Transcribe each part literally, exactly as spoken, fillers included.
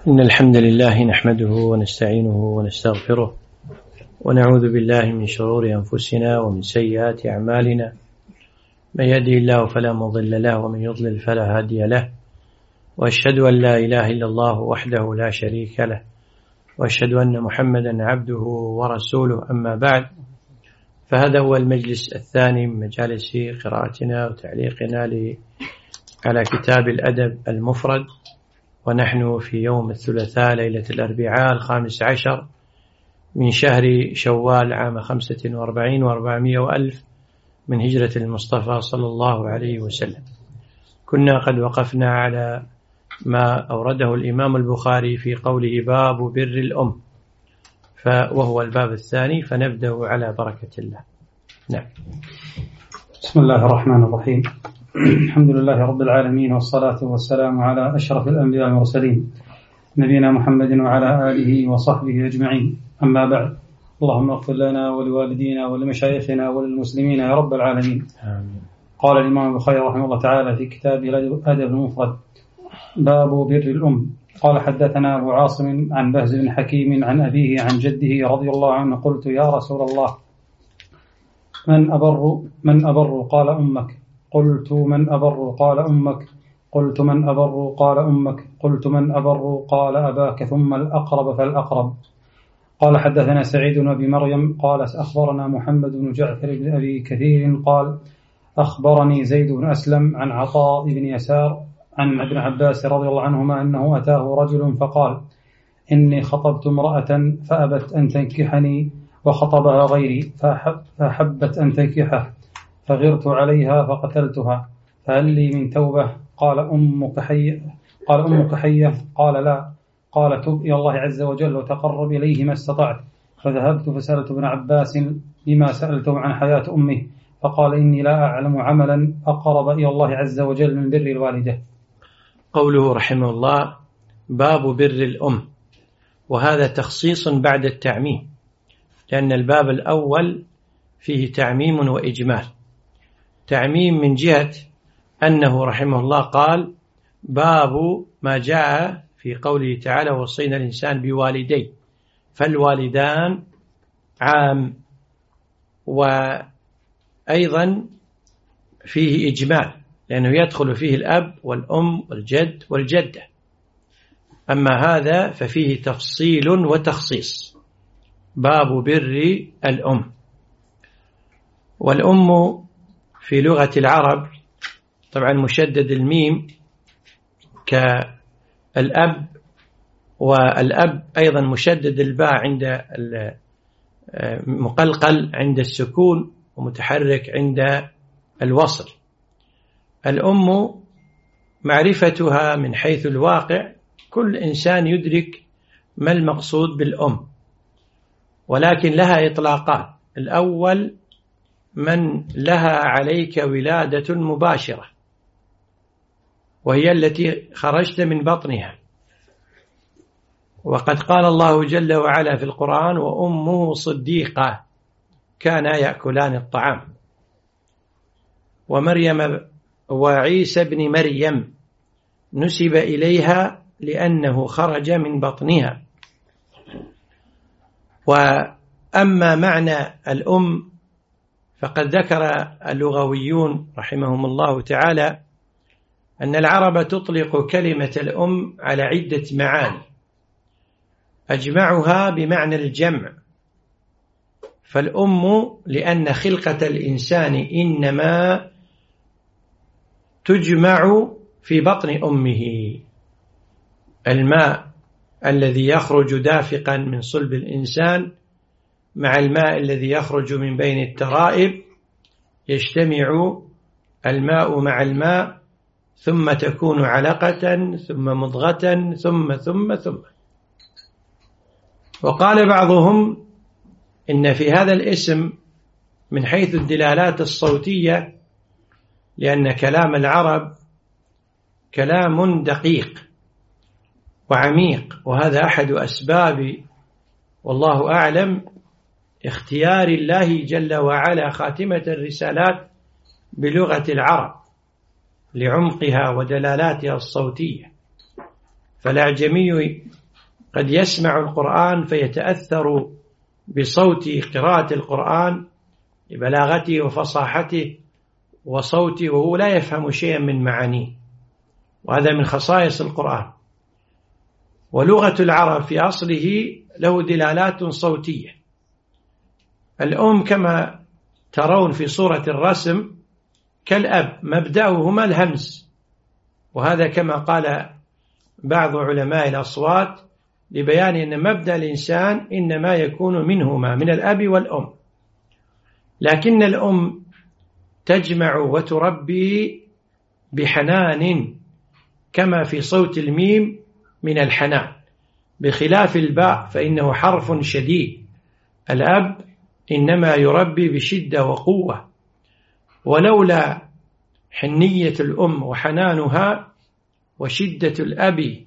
إن الحمد لله نحمده ونستعينه ونستغفره ونعوذ بالله من شرور أنفسنا ومن سيئات أعمالنا، من يهده الله فلا مضل له ومن يضلل فلا هادي له، وأشهد أن لا إله إلا الله وحده لا شريك له، وأشهد أن محمدا عبده ورسوله. أما بعد، فهذا هو المجلس الثاني من مجالس قراءتنا وتعليقنا على كتاب الأدب المفرد، ونحن في يوم الثلاثاء ليلة الأربعاء الخامس عشر من شهر شوال عام خمسة وأربعين وأربعمائة وألف من هجرة المصطفى صلى الله عليه وسلم. كنا قد وقفنا على ما أورده الإمام البخاري في قوله باب بر الأم، وهو الباب الثاني، فنبدأ على بركة الله. نعم. بسم الله الرحمن الرحيم. الحمد لله رب العالمين، والصلاة والسلام على أشرف الأنبياء والمرسلين نبينا محمد وعلى آله وصحبه أجمعين. أما بعد، اللهم اغفر لنا ولوالدينا ولمشايخنا وللمسلمين يا رب العالمين. آمين. قال الإمام البخاري رحمه الله تعالى في كتاب الأدب المفرد باب بر الأم. قال حدثنا أبو عاصم عن بهز بن حكيم عن أبيه عن جده رضي الله عنه قلت يا رسول الله من أبر من أبر قال أمك. قلت من أبر قال أمك. قلت من أبر قال أمك. قلت من أبر قال أباك، ثم الأقرب فالأقرب. قال حدثنا سعيد بن أبي مريم قال أخبرنا محمد بن جعفر بن أبي كثير قال أخبرني زيد بن أسلم عن عطاء بن يسار عن ابن عباس رضي الله عنهما أنه أتاه رجل فقال إني خطبت امرأة فأبت أن تنكحني وخطبها غيري فأحب فأحبت أن تنكحه فغرت عليها فقتلتها، فهل لي من توبة؟ قال أمك حية قال أمك حية قال لا. قال تب إلى الله عز وجل وتقرب إليه ما استطعت. فذهبت فسألت ابن عباس لما سألته عن حياة أمه، فقال إني لا أعلم عملا أقرب إلى الله عز وجل من بر الوالدة. قوله رحمه الله باب بر الأم، وهذا تخصيص بعد التعميم، لأن الباب الأول فيه تعميم وإجمال. تعميم من جهة أنه رحمه الله قال باب ما جاء في قوله تعالى وصينا الإنسان بوالديه، فالوالدان عام، وأيضا فيه إجمال لأنه يدخل فيه الأب والأم والجد والجدة. أما هذا ففيه تفصيل وتخصيص، باب بر الأم. والأم في لغة العرب طبعا مشدد الميم كالأب، والأب أيضا مشدد الباء عند مقلقل عند السكون ومتحرك عند الوصل. الأم معرفتها من حيث الواقع كل إنسان يدرك ما المقصود بالأم، ولكن لها إطلاقات. الأول من لها عليك ولادة مباشرة، وهي التي خرجت من بطنها، وقد قال الله جل وعلا في القرآن وأمه صديقة كانا يأكلان الطعام. ومريم وعيسى بن مريم نسب إليها لأنه خرج من بطنها. وأما معنى الأم فقد ذكر اللغويون رحمهم الله تعالى أن العرب تطلق كلمة الأم على عدة معاني، أجمعها بمعنى الجمع. فالأم لأن خلقة الإنسان إنما تجمع في بطن أمه، الماء الذي يخرج دافقا من صلب الإنسان مع الماء الذي يخرج من بين الترائب، يجتمع الماء مع الماء ثم تكون علقة ثم مضغة ثم ثم ثم. وقال بعضهم إن في هذا الاسم من حيث الدلالات الصوتية، لأن كلام العرب كلام دقيق وعميق، وهذا أحد أسباب والله أعلم اختيار الله جل وعلا خاتمة الرسالات بلغة العرب لعمقها ودلالاتها الصوتية. فالأعجمي قد يسمع القرآن فيتأثر بصوت قراءة القرآن ببلاغته وفصاحته وصوته وهو لا يفهم شيئا من معانيه، وهذا من خصائص القرآن. ولغة العرب في أصله له دلالات صوتية. الأم كما ترون في صورة الرسم كالأب، مبدأهما الهمز، وهذا كما قال بعض علماء الأصوات لبيان أن مبدأ الإنسان إنما يكون منهما، من الأب والأم، لكن الأم تجمع وتربي بحنان كما في صوت الميم من الحنان، بخلاف الباء فإنه حرف شديد. الأب إنما يربي بشدة وقوة، ولولا حنية الأم وحنانها وشدة الأب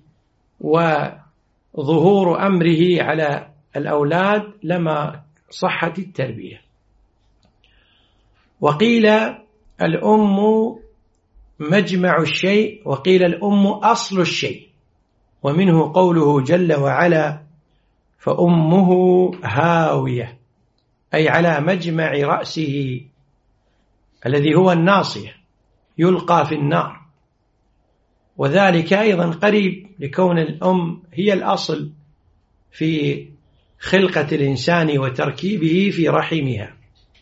وظهور أمره على الأولاد لما صحت التربية. وقيل الأم مجمع الشيء، وقيل الأم أصل الشيء، ومنه قوله جل وعلا فأمه هاوية، أي على مجمع رأسه الذي هو الناصية، يلقى في النار. وذلك أيضا قريب لكون الأم هي الأصل في خلقة الإنسان وتركيبه في رحمها.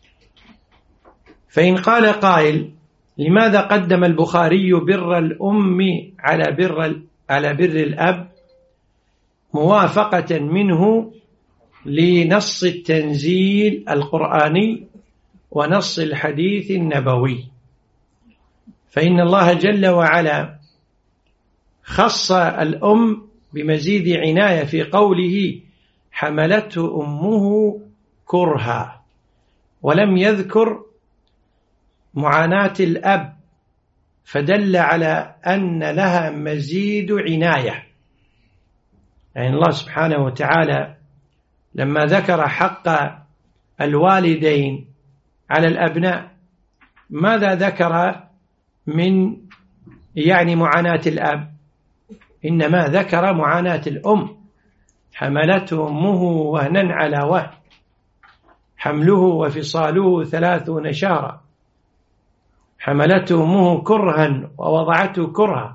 فإن قال قائل لماذا قدم البخاري بر الأم على بر على بر الأب؟ موافقة منه لنص التنزيل القرآني ونص الحديث النبوي. فإن الله جل وعلا خص الأم بمزيد عناية في قوله حملته أمه كرها، ولم يذكر معاناة الأب، فدل على أن لها مزيد عناية. يعني الله سبحانه وتعالى لما ذكر حق الوالدين على الأبناء ماذا ذكر من يعني معاناة الأب؟ إنما ذكر معاناة الأم. حملته أمه وهنا على وهن، حمله وفصاله ثلاثون شهرا، حملته أمه كرها ووضعته كرها.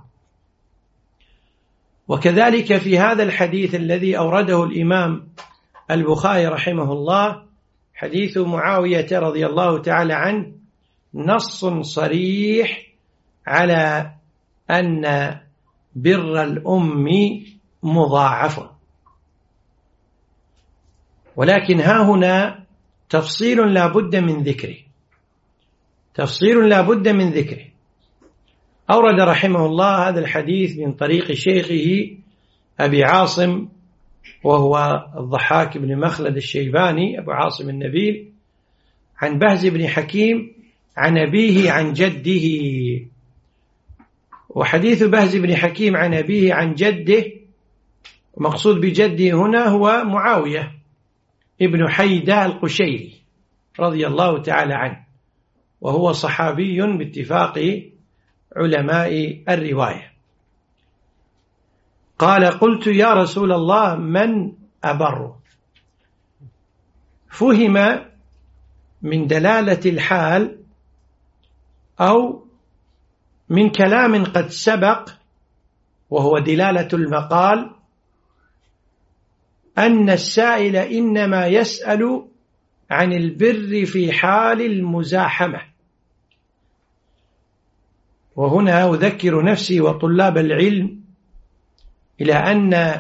وكذلك في هذا الحديث الذي أورده الإمام البخاري رحمه الله، حديث معاوية رضي الله تعالى عنه، نص صريح على أن بر الأم مضاعف. ولكن ها هنا تفصيل لا بد من ذكره، تفصيل لا بد من ذكره. أورد رحمه الله هذا الحديث من طريق شيخه أبي عاصم، وهو الضحاك بن مخلد الشيباني أبو عاصم النبيل، عن بهز بن حكيم عن أبيه عن جده. وحديث بهز بن حكيم عن أبيه عن جده، مقصود بجده هنا هو معاوية ابن حيدة القشيري رضي الله تعالى عنه، وهو صحابي باتفاق علماء الرواية. قال قلت يا رسول الله من أبر؟ فهم من دلالة الحال أو من كلام قد سبق وهو دلالة المقال أن السائل إنما يسأل عن البر في حال المزاحمة. وهنا أذكر نفسي وطلاب العلم إلى أن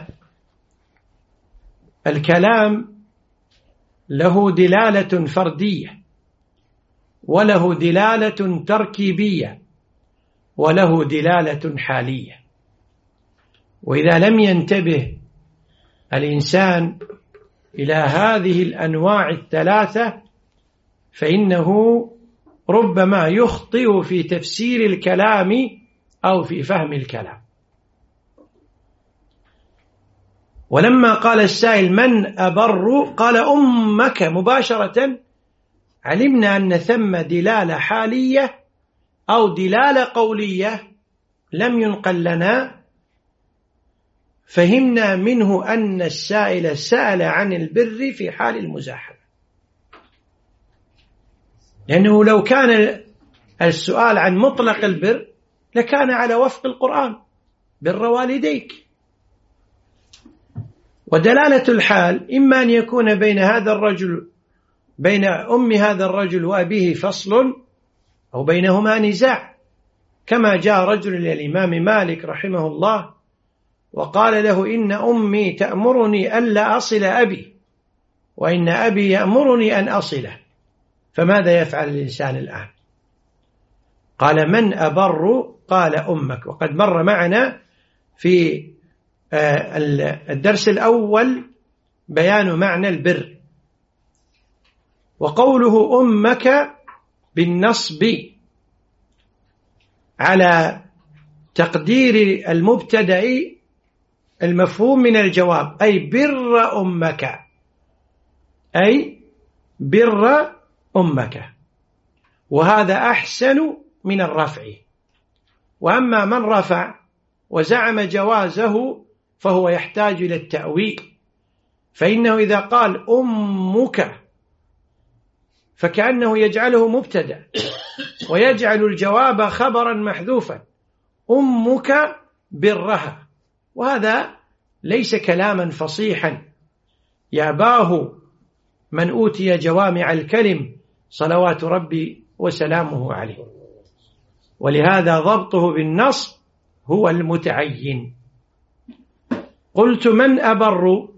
الكلام له دلالة فردية، وله دلالة تركيبية، وله دلالة حالية. وإذا لم ينتبه الإنسان إلى هذه الأنواع الثلاثة فإنه ربما يخطئ في تفسير الكلام أو في فهم الكلام. ولما قال السائل من أبر قال أمك مباشرة، علمنا أن ثم دلالة حالية أو دلالة قولية لم ينقل لنا، فهمنا منه أن السائل سأل عن البر في حال المزاحمة، لأنه لو كان السؤال عن مطلق البر لكان على وفق القرآن: بر والديك. ودلالة الحال إما أن يكون بين هذا الرجل بين أم هذا الرجل وأبيه فصل، أو بينهما نزاع، كما جاء رجل إلى الإمام مالك رحمه الله وقال له: إن أمي تأمرني ألا أصل أبي، وإن أبي يأمرني أن أصله، فماذا يفعل الإنسان الآن؟ قال: من أبر؟ قال: أمك. وقد مر معنا في الدرس الأول بيان معنى البر. وقوله أمك بالنصب على تقدير المبتدأ المفهوم من الجواب، أي بر أمك، أي بر أمك، وهذا أحسن من الرفع. وأما من رفع وزعم جوازه فهو يحتاج إلى التأويل، فإنه إذا قال أمك فكأنه يجعله مبتدأ ويجعل الجواب خبرا محذوفا: أمك برها، وهذا ليس كلاما فصيحا يأباه من أوتي جوامع الكلم صلوات ربي وسلامه عليه. ولهذا ضبطه بالنص هو المتعين. قلت: من أبر؟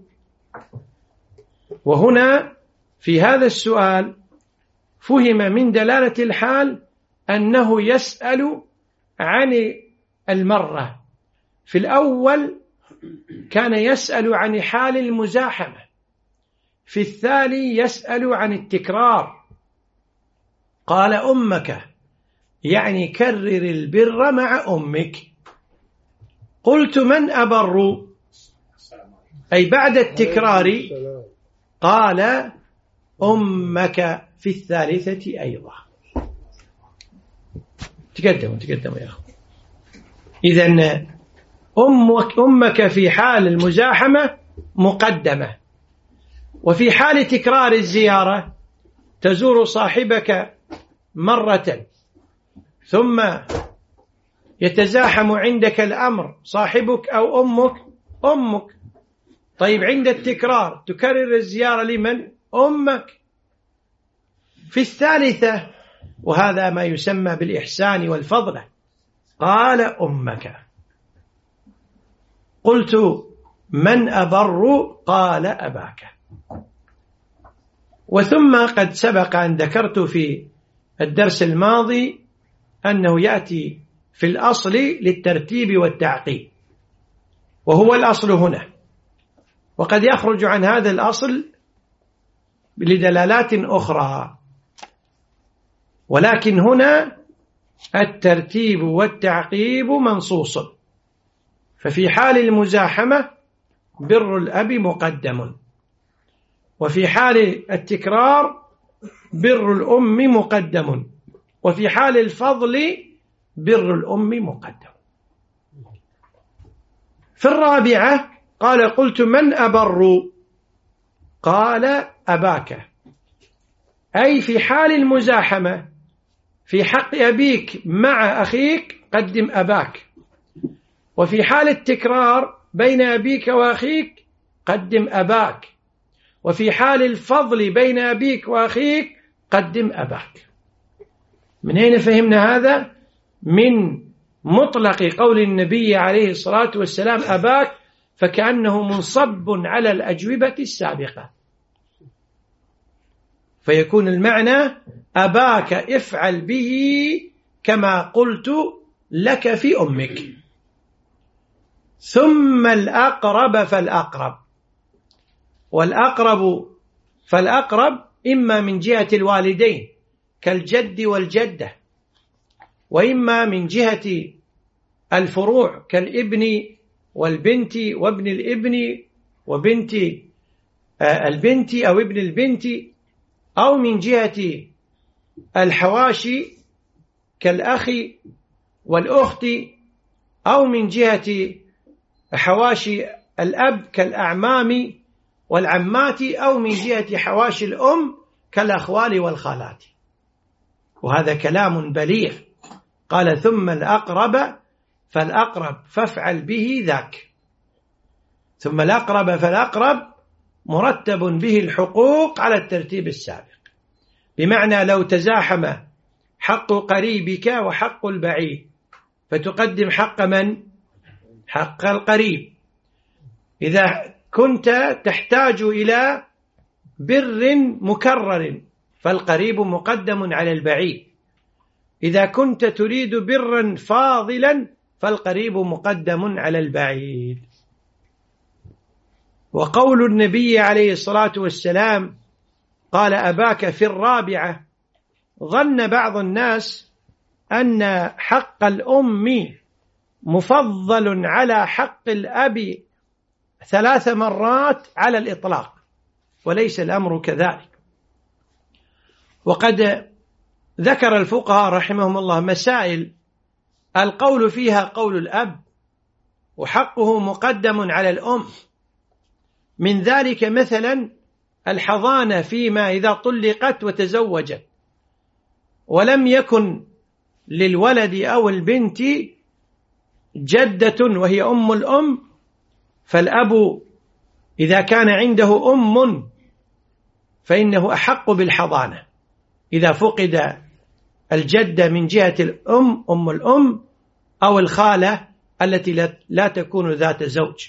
وهنا في هذا السؤال فهم من دلالة الحال أنه يسأل عن المرة. في الأول كان يسأل عن حال المزاحمة، في الثاني يسأل عن التكرار. قال: أمك، يعني كرر البر مع أمك. قلت: من أبر؟ أي بعد التكرار. قال: أمك في الثالثة أيضا. تقدموا تقدموا يا أخو. إذن أمك, أمك في حال المزاحمة مقدمة، وفي حال تكرار الزيارة تزور صاحبك مرة ثم يتزاحم عندك الأمر، صاحبك أو أمك؟ أمك. طيب عند التكرار تكرر الزيارة لمن؟ أمك. في الثالثة، وهذا ما يسمى بالإحسان والفضلة، قال: أمك. قلت: من أبر؟ قال: أباك. وثم قد سبق أن ذكرت في الدرس الماضي أنه يأتي في الأصل للترتيب والتعقيب، وهو الأصل هنا، وقد يخرج عن هذا الأصل لدلالات أخرى، ولكن هنا الترتيب والتعقيب منصوص. ففي حال المزاحمة بر الأب مقدم، وفي حال التكرار بر الأم مقدم، وفي حال الفضل بر الأم مقدم. في الرابعة قال: قلت: من أبر؟ قال: أباك. أي في حال المزاحمة في حق أبيك مع أخيك قدم أباك، وفي حال التكرار بين أبيك وأخيك قدم أباك، وفي حال الفضل بين أبيك وأخيك قدم أباك. من أين فهمنا هذا؟ من مطلق قول النبي عليه الصلاة والسلام أباك، فكأنه منصب على الأجوبة السابقة، فيكون المعنى أباك افعل به كما قلت لك في أمك. ثم الأقرب فالأقرب، والأقرب فالأقرب إما من جهة الوالدين كالجد والجدة، وإما من جهة الفروع كالابن والبنت وابن الابن وبنت البنت أو ابن البنت، أو من جهة الحواشي كالأخ والأخت، أو من جهة حواشي الأب كالأعمام والعمات، أو من جهة حواشي الأم كالأخوال والخالات. وهذا كلام بليغ. قال ثم الأقرب فالأقرب فافعل به ذاك. ثم الأقرب فالأقرب مرتب به الحقوق على الترتيب السابق، بمعنى لو تزاحم حق قريبك وحق البعيد فتقدم حق من؟ حق القريب. إذا كنت تحتاج إلى بر مكرر فالقريب مقدم على البعيد. إذا كنت تريد برا فاضلا فالقريب مقدم على البعيد. وقول النبي عليه الصلاة والسلام قال أباك في الرابعة، ظن بعض الناس أن حق الأم مفضل على حق الأب ثلاث مرات على الإطلاق، وليس الأمر كذلك. وقد ذكر الفقهاء رحمهم الله مسائل القول فيها قول الأب وحقه مقدم على الأم، من ذلك مثلا الحضانة فيما إذا طلقت وتزوجت ولم يكن للولد أو البنت جدة وهي أم الأم، فالأب إذا كان عنده أم فإنه أحق بالحضانة إذا فقد الجدة من جهة الأم أم الأم أو الخالة التي لا تكون ذات زوج،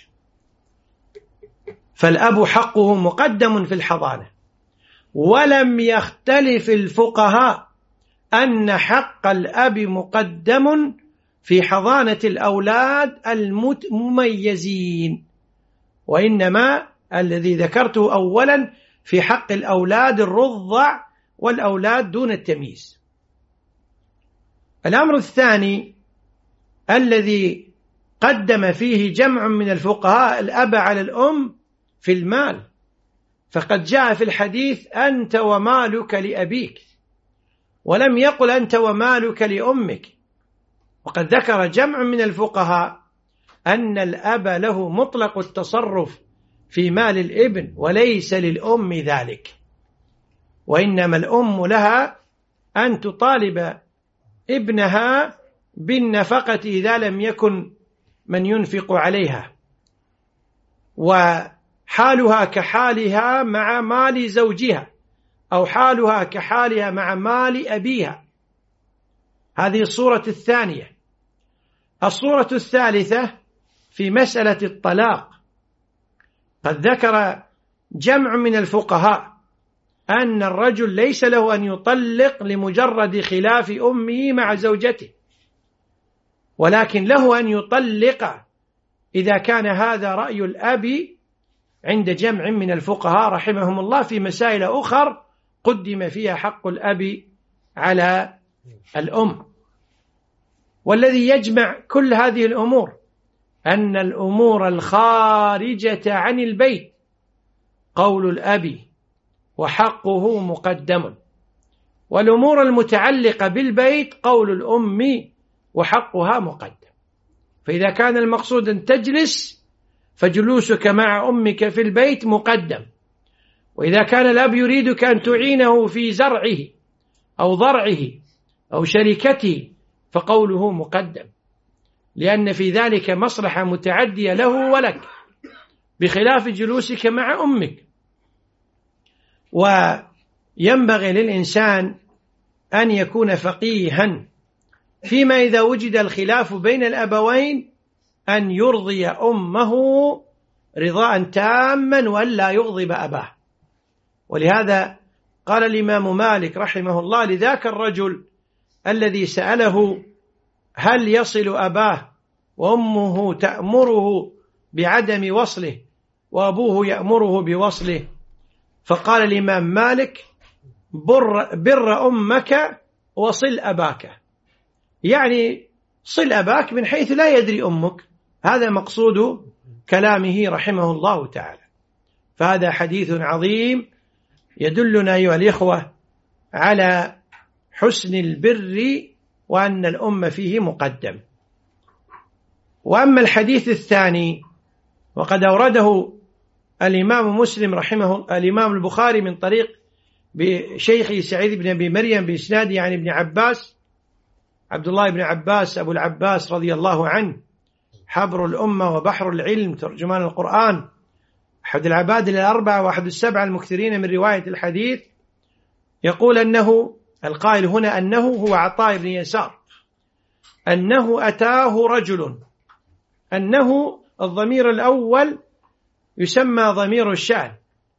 فالأب حقه مقدم في الحضانة. ولم يختلف الفقهاء أن حق الأب مقدم في حضانة الأولاد المميزين، وإنما الذي ذكرته أولا في حق الأولاد الرضع والأولاد دون التمييز. الأمر الثاني الذي قدم فيه جمع من الفقهاء الأب على الأم في المال، فقد جاء في الحديث أنت ومالك لأبيك، ولم يقل أنت ومالك لأمك. وقد ذكر جمع من الفقهاء أن الأب له مطلق التصرف في مال الابن وليس للأم ذلك، وإنما الأم لها أن تطالب ابنها بالنفقة إذا لم يكن من ينفق عليها، وحالها كحالها مع مال زوجها أو حالها كحالها مع مال أبيها. هذه الصورة الثانية. الصورة الثالثة في مسألة الطلاق، قد ذكر جمع من الفقهاء أن الرجل ليس له أن يطلق لمجرد خلاف أمه مع زوجته، ولكن له أن يطلق إذا كان هذا رأي الأب عند جمع من الفقهاء رحمهم الله في مسائل أخر قدم فيها حق الأب على الأم. والذي يجمع كل هذه الأمور أن الأمور الخارجة عن البيت قول الأب وحقه مقدم، والأمور المتعلقة بالبيت قول الأم وحقها مقدم. فإذا كان المقصود أن تجلس فجلوسك مع أمك في البيت مقدم، وإذا كان الأب يريدك أن تعينه في زرعه أو ضرعه أو شركته فقوله مقدم، لأن في ذلك مصلحة متعدية له ولك بخلاف جلوسك مع أمك. وينبغي للإنسان أن يكون فقيها فيما إذا وجد الخلاف بين الأبوين أن يرضي أمه رضاء تاما وألا يغضب أباه. ولهذا قال الإمام مالك رحمه الله لذاك الرجل الذي سأله هل يصل أباه وأمه تأمره بعدم وصله وأبوه يأمره بوصله، فقال الإمام مالك بر, بر أمك وصل أباك، يعني صل أباك من حيث لا يدري أمك. هذا مقصود كلامه رحمه الله تعالى. فهذا حديث عظيم يدلنا أيها الإخوة على حسن البر وأن الأم فيه مقدم. وأما الحديث الثاني وقد أورده الإمام مسلم رحمه الإمام البخاري من طريق بشيخه سعيد بن أبي مريم بإسناده عن ابن عباس عبد الله بن عباس أبو العباس رضي الله عنه حبر الأمة وبحر العلم ترجمان القرآن، أحد العباد الأربعة وأحد السبعة المكثرين من رواية الحديث، يقول أنه القائل هنا أنه هو عطاء بن يسار، أنه أتاه رجل، أنه الضمير الأول يسمى ضمير الشأن،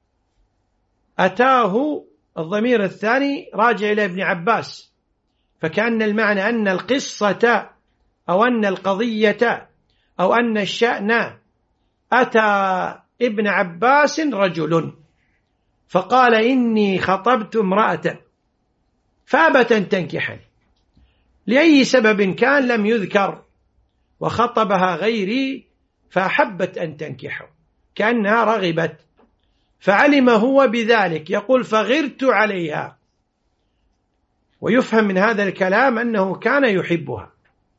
أتاه الضمير الثاني راجع إلى ابن عباس، فكأن المعنى أن القصة أو أن القضية أو أن الشأن أتى ابن عباس رجل فقال إني خطبت امرأة فأبت أن تنكحني لأي سبب كان لم يذكر، وخطبها غيري فأحبت أن تنكحه كأنها رغبت، فعلم هو بذلك، يقول فغرت عليها، ويفهم من هذا الكلام أنه كان يحبها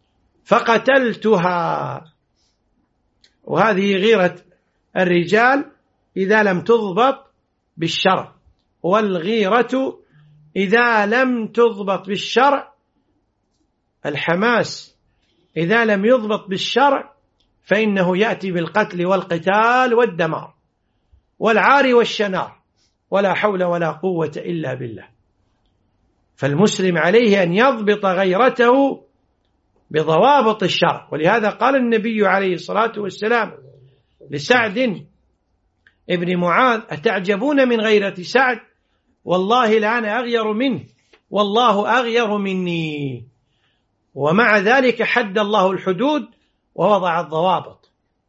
فقتلتها. وهذه غيرة الرجال إذا لم تضبط بالشرع، والغيرة إذا لم تضبط بالشرع، الحماس إذا لم يضبط بالشرع فإنه يأتي بالقتل والقتال والدمار والعار والشنار، ولا حول ولا قوة إلا بالله. فالمسلم عليه أن يضبط غيرته بضوابط الشرع، ولهذا قال النبي عليه الصلاة والسلام لسعد ابن معاذ أتعجبون من غيرة سعد والله لأنا أغير منه والله أغير مني، ومع ذلك حد الله الحدود ووضع الضوابط.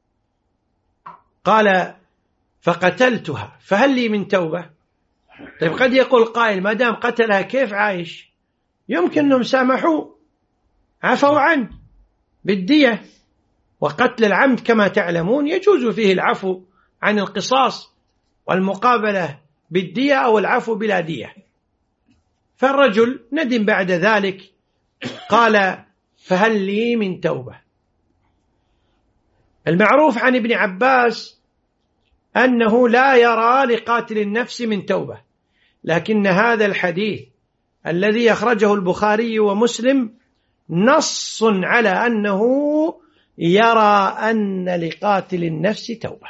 قال فقتلتها فهل لي من توبة؟ طيب قد يقول قائل ما دام قتلها كيف عايش؟ يمكن أنهم سامحوا عفوا عنه بالدية، وقتل العمد كما تعلمون يجوز فيه العفو عن القصاص والمقابلة بالدية أو العفو بلا دية. فالرجل ندم بعد ذلك قال فهل لي من توبة؟ المعروف عن ابن عباس أنه لا يرى لقاتل النفس من توبة، لكن هذا الحديث الذي أخرجه البخاري ومسلم نص على أنه يرى أن لقاتل النفس توبة.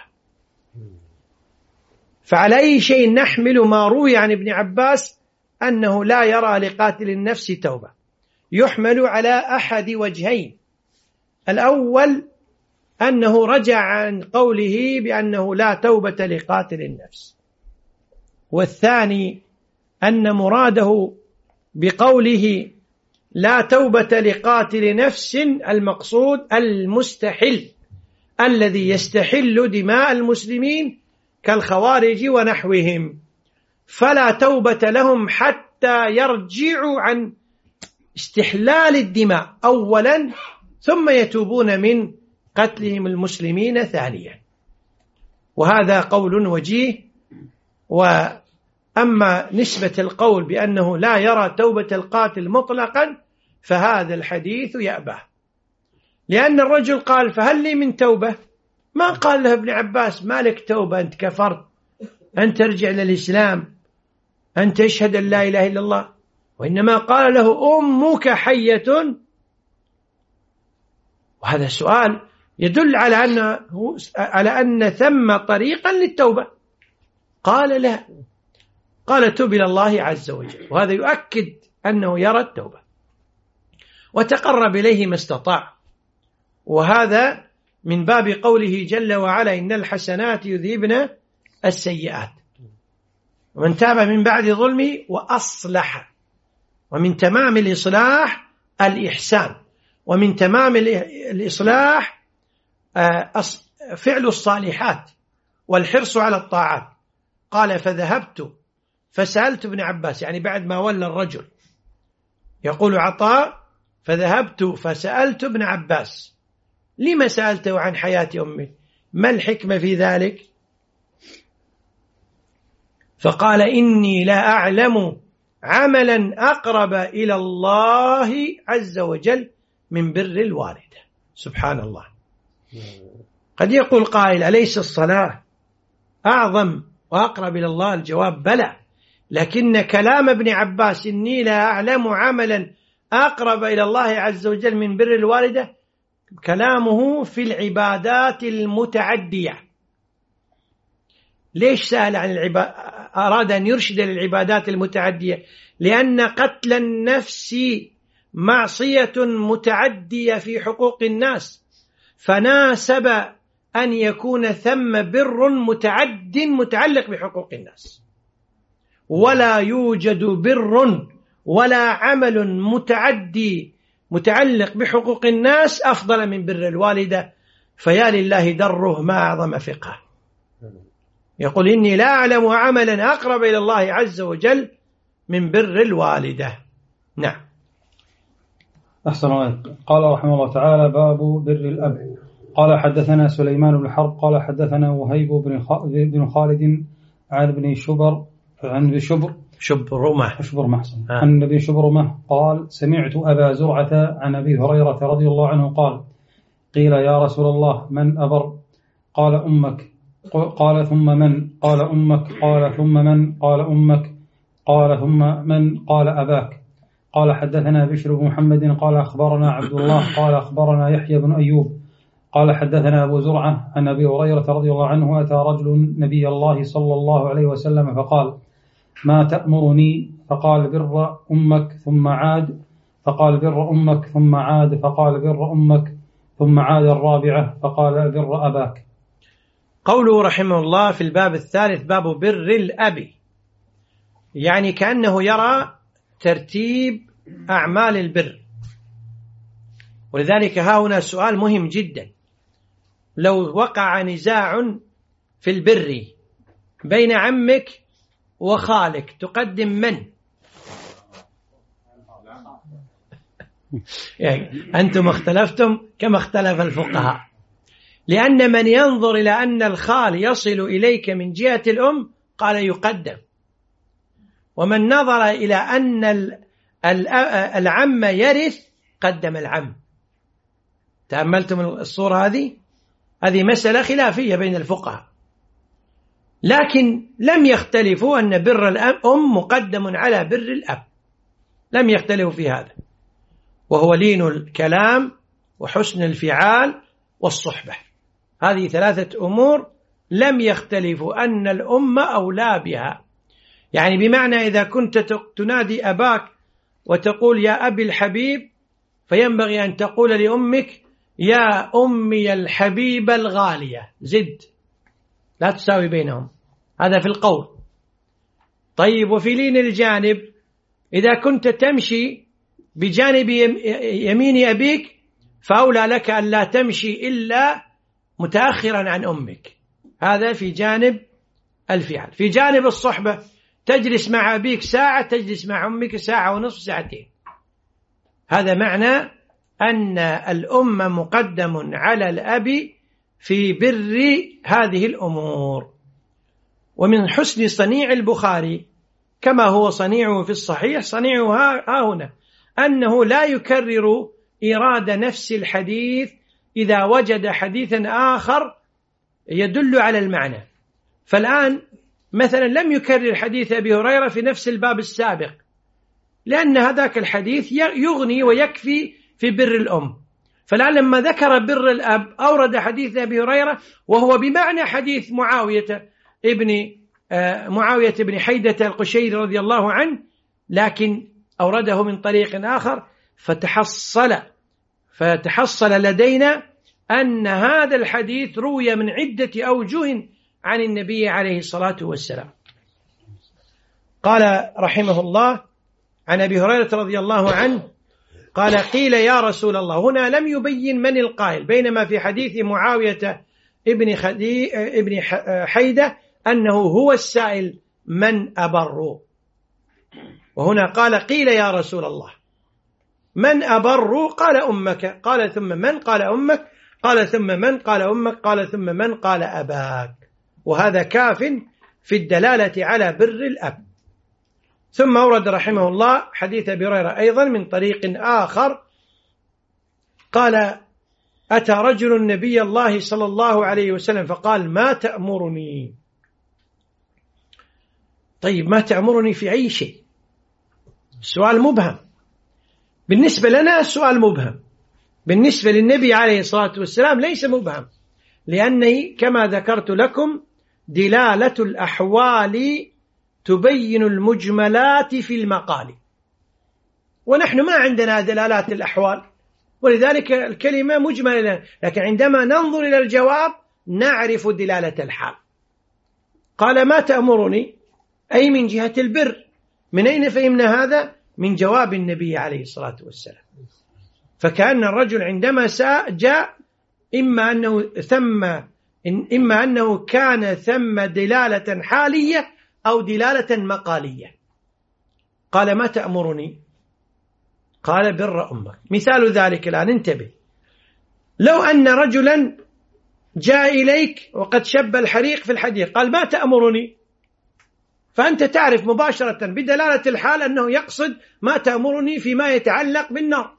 فعلى أي شيء نحمل ما روي عن ابن عباس أنه لا يرى لقاتل النفس توبة؟ يحمل على أحد وجهين، الأول أنه رجع عن قوله بأنه لا توبة لقاتل النفس، والثاني أن مراده بقوله لا توبة لقاتل نفس المقصود المستحل الذي يستحل دماء المسلمين كالخوارج ونحوهم، فلا توبة لهم حتى يرجعوا عن استحلال الدماء أولا ثم يتوبون من قتلهم المسلمين ثانيا. وهذا قول وجيه. وأما نسبة القول بأنه لا يرى توبة القاتل مطلقا فهذا الحديث يأبه، لأن الرجل قال فهل لي من توبة؟ ما قال له ابن عباس ما لك توبة، أنت كفرت، أن ترجع للإسلام، أن تشهد أن لا إله إلا الله، وإنما قال له أمك حية. وهذا سؤال يدل على أن على أن ثم طريقا للتوبة. قال لا، قال تب إلى الله عز وجل، وهذا يؤكد أنه يرى التوبة وتقرب إليه ما استطاع. وهذا من باب قوله جل وعلا إن الحسنات يذهبن السيئات، ومن تاب من بعد ظلمه وأصلح، ومن تمام الإصلاح الإحسان، ومن تمام الإصلاح فعل الصالحات والحرص على الطاعات. قال فذهبت فسألت ابن عباس، يعني بعد ما ولى الرجل، يقول عطاء فذهبت فسألت ابن عباس لما سألته عن حياة أمه، ما الحكمة في ذلك؟ فقال إني لا أعلم عملا أقرب إلى الله عز وجل من بر الوالدة. سبحان الله. قد يقول قائل أليس الصلاة أعظم وأقرب إلى الله؟ الجواب بلى، لكن كلام ابن عباس إني لا أعلم عملا أقرب إلى الله عز وجل من بر الوالدة كلامه في العبادات المتعدية. ليش سأل عن العبادة؟ أراد أن يرشد للعبادات المتعدية، لأن قتل النفس معصية متعدية في حقوق الناس، فناسب أن يكون ثم بر متعد متعلق بحقوق الناس، ولا يوجد بر ولا عمل متعدي متعلق بحقوق الناس أفضل من بر الوالدة، فيا لله دره ما أعظم فقه. يقول إني لا أعلم عملا أقرب إلى الله عز وجل من بر الوالدة. نعم. أحسن الله. قال رحمه الله تعالى: باب بر الأب. قال حدثنا سليمان بن حرب قال حدثنا وهيب بن خالد عن ابن شبر عن ابن شبر شبرمة شبر محسن آه. عن ابن شبرمة قال: سمعت أبا زرعة عن أبي هريرة رضي الله عنه قال: قيل يا رسول الله من أبر؟ قال أمك. قال ثم من؟ قال أمك. قال ثم من؟ قال أمك. قال ثم من؟ قال أباك. قال حدثنا بشر بن محمد قال أخبرنا عبد الله قال أخبرنا يحيى بن أيوب قال حدثنا أبو زرعة عن أبي هريرة رضي الله عنه: أتى رجل نبي الله صلى الله عليه وسلم فقال: ما تأمرني؟ فقال: بر أمك. ثم عاد فقال: بر أمك. ثم عاد فقال: بر أمك. ثم عاد الرابعة فقال: بر أباك. قوله رحمه الله في الباب الثالث باب بر الأب، يعني كأنه يرى ترتيب أعمال البر، ولذلك ها هنا سؤال مهم جدا: لو وقع نزاع في البر بين عمك وخالك تقدم من؟ يعني أنتم اختلفتم كما اختلف الفقهاء، لأن من ينظر إلى أن الخال يصل إليك من جهة الأم قال يقدم، ومن نظر إلى أن العم يرث قدم العم. تأملتم الصورة هذه؟ هذه مسألة خلافية بين الفقهاء، لكن لم يختلفوا أن بر الأم مقدم على بر الأب، لم يختلفوا في هذا، وهو لين الكلام وحسن الفعال والصحبة. هذه ثلاثة أمور لم يختلفوا أن الأم أولى بها. يعني بمعنى إذا كنت تنادي أباك وتقول يا أبي الحبيب، فينبغي أن تقول لأمك يا أمي الحبيبة الغالية، زد، لا تساوي بينهم، هذا في القول. طيب، وفي لين الجانب إذا كنت تمشي بجانب يمين أبيك فأولى لك أن لا تمشي إلا متأخرا عن أمك، هذا في جانب الفعل. في جانب الصحبة تجلس مع أبيك ساعة، تجلس مع أمك ساعة ونصف، ساعتين. هذا معنى أن الأم مقدم على الأب في بر هذه الأمور. ومن حسن صنيع البخاري كما هو صنيعه في الصحيح صنيعه ها هنا أنه لا يكرر إيراد نفس الحديث إذا وجد حديثا آخر يدل على المعنى. فالآن مثلا لم يكرر حديث أبي هريرة في نفس الباب السابق، لأن هذاك الحديث يغني ويكفي في بر الأم. فالآن لما ذكر بر الأب أورد حديث أبي هريرة وهو بمعنى حديث معاوية ابن معاوية بن حيدة القشيري رضي الله عنه، لكن أورده من طريق آخر، فتحصل فتحصل لدينا أن هذا الحديث روي من عدة أوجه عن النبي عليه الصلاة والسلام. قال رحمه الله عن أبي هريرة رضي الله عنه قال: قيل يا رسول الله. هنا لم يبين من القائل، بينما في حديث معاوية ابن, ابن حيدة أنه هو السائل من أبر، وهنا قال: قيل يا رسول الله من أبر؟ قال أمك. قال ثم من؟ قال أمك. قال ثم من؟ قال أمك. قال ثم من؟ قال أباك. وهذا كاف في الدلالة على بر الأب. ثم أورد رحمه الله حديث أبي هريرة أيضا من طريق آخر، قال أتى رجل النبي الله صلى الله عليه وسلم فقال ما تأمرني؟ طيب ما تأمرني في أي شيء؟ السؤال مبهم. بالنسبة لنا السؤال مبهم، بالنسبة للنبي عليه الصلاة والسلام ليس مبهم، لأنه كما ذكرت لكم دلالة الأحوال تبين المجملات في المقال، ونحن ما عندنا دلالات الأحوال، ولذلك الكلمة مجملة، لكن عندما ننظر إلى الجواب نعرف دلالة الحال. قال ما تأمرني؟ أي من جهة البر. من أين فهمنا هذا؟ من جواب النبي عليه الصلاة والسلام. فكأن الرجل عندما جاء إما أنه ثم إما أنه كان ثم دلالة حالية أو دلالة مقالية. قال ما تأمرني؟ قال بر أمك. مثال ذلك الآن انتبه، لو أن رجلا جاء إليك وقد شب الحريق في الحديقة قال ما تأمرني؟ فأنت تعرف مباشرة بدلالة الحال أنه يقصد ما تأمرني فيما يتعلق بالنار.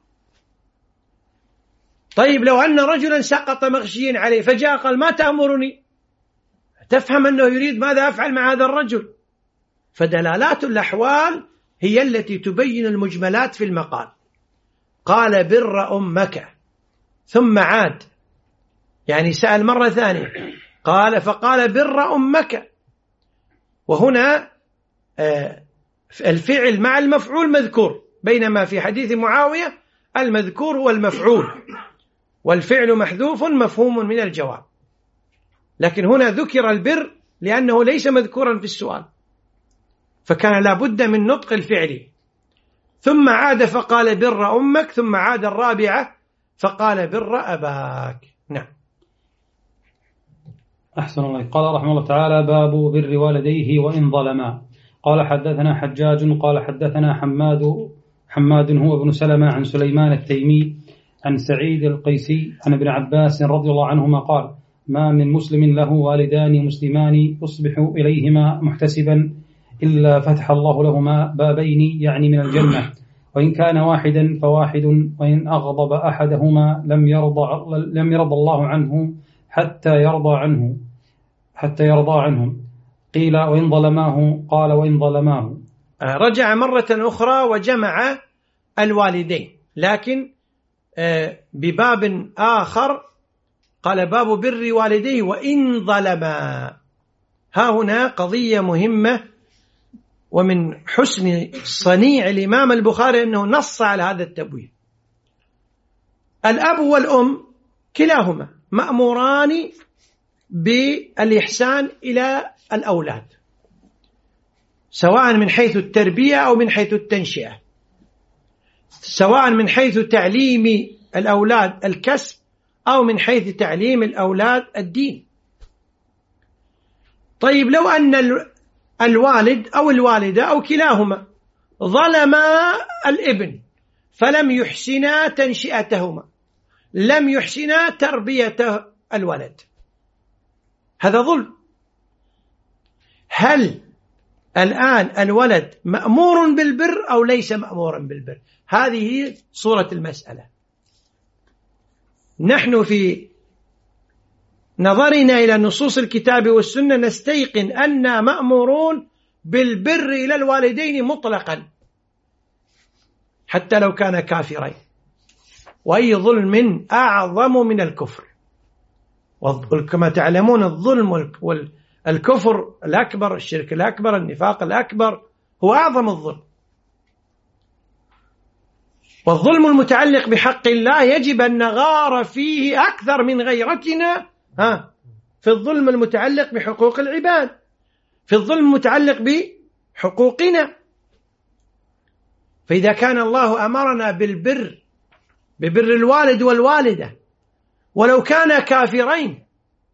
طيب لو أن رجلا سقط مغشيا عليه فجاء قال ما تأمرني؟ تفهم أنه يريد ماذا أفعل مع هذا الرجل. فدلالات الأحوال هي التي تبين المجملات في المقال. قال بر أمك، ثم عاد، يعني سأل مرة ثانية، قال فقال بر أمك. وهنا الفعل مع المفعول مذكور، بينما في حديث معاوية المذكور هو المفعول والفعل محذوف مفهوم من الجواب. لكن هنا ذكر البر لأنه ليس مذكورا في السؤال، فكان لابد من نطق الفعل. ثم عاد فقال بر أمك، ثم عاد الرابعة فقال بر أباك. نعم. أحسن الله. قال رحمه الله تعالى باب بر والديه وإن ظلما. قال حدثنا حجاج قال حدثنا حماد حماد هو ابن سلمة عن سليمان التيمي عن سعيد القيسي عن ابن عباس رضي الله عنهما قال ما من مسلم له والدان مسلمان يصبح إليهما محتسبا إلا فتح الله لهما بابين يعني من الجنة، وإن كان واحدا فواحد، وإن أغضب أحدهما لم يرضى لم يرضى الله عنه حتى يرضى عنه حتى يرضى عنه. قيل وإن ظلماه؟ قال وإن ظلماه. رجع مرة أخرى وجمع الوالدين، لكن بباب آخر قال باب بر والديه وإن ظلما. ها هنا قضية مهمة، ومن حسن صنيع الإمام البخاري أنه نص على هذا التبويب. الأب والأم كلاهما مأموران بالإحسان إلى الأولاد، سواء من حيث التربية أو من حيث التنشئة، سواء من حيث تعليم الأولاد الكسب أو من حيث تعليم الأولاد الدين. طيب لو أن الوالد أو الوالدة أو كلاهما ظلما الابن فلم يحسنا تنشئتهما، لم يحسنا تربية الولد، هذا ظلم. هل الآن الولد مأمور بالبر أو ليس مأمورا بالبر؟ هذه صورة المسألة. نحن في نظرنا إلى نصوص الكتاب والسنة نستيقن أننا مأمورون بالبر إلى الوالدين مطلقا حتى لو كان كافرين، وأي ظلم أعظم من الكفر. وكما تعلمون الظلم والكفر الأكبر، الشرك الأكبر، النفاق الأكبر هو أعظم الظلم. والظلم المتعلق بحق الله يجب أن نغار فيه أكثر من غيرتنا ها في الظلم المتعلق بحقوق العباد، في الظلم المتعلق بحقوقنا. فإذا كان الله أمرنا بالبر ببر الوالد والوالدة ولو كان كافرين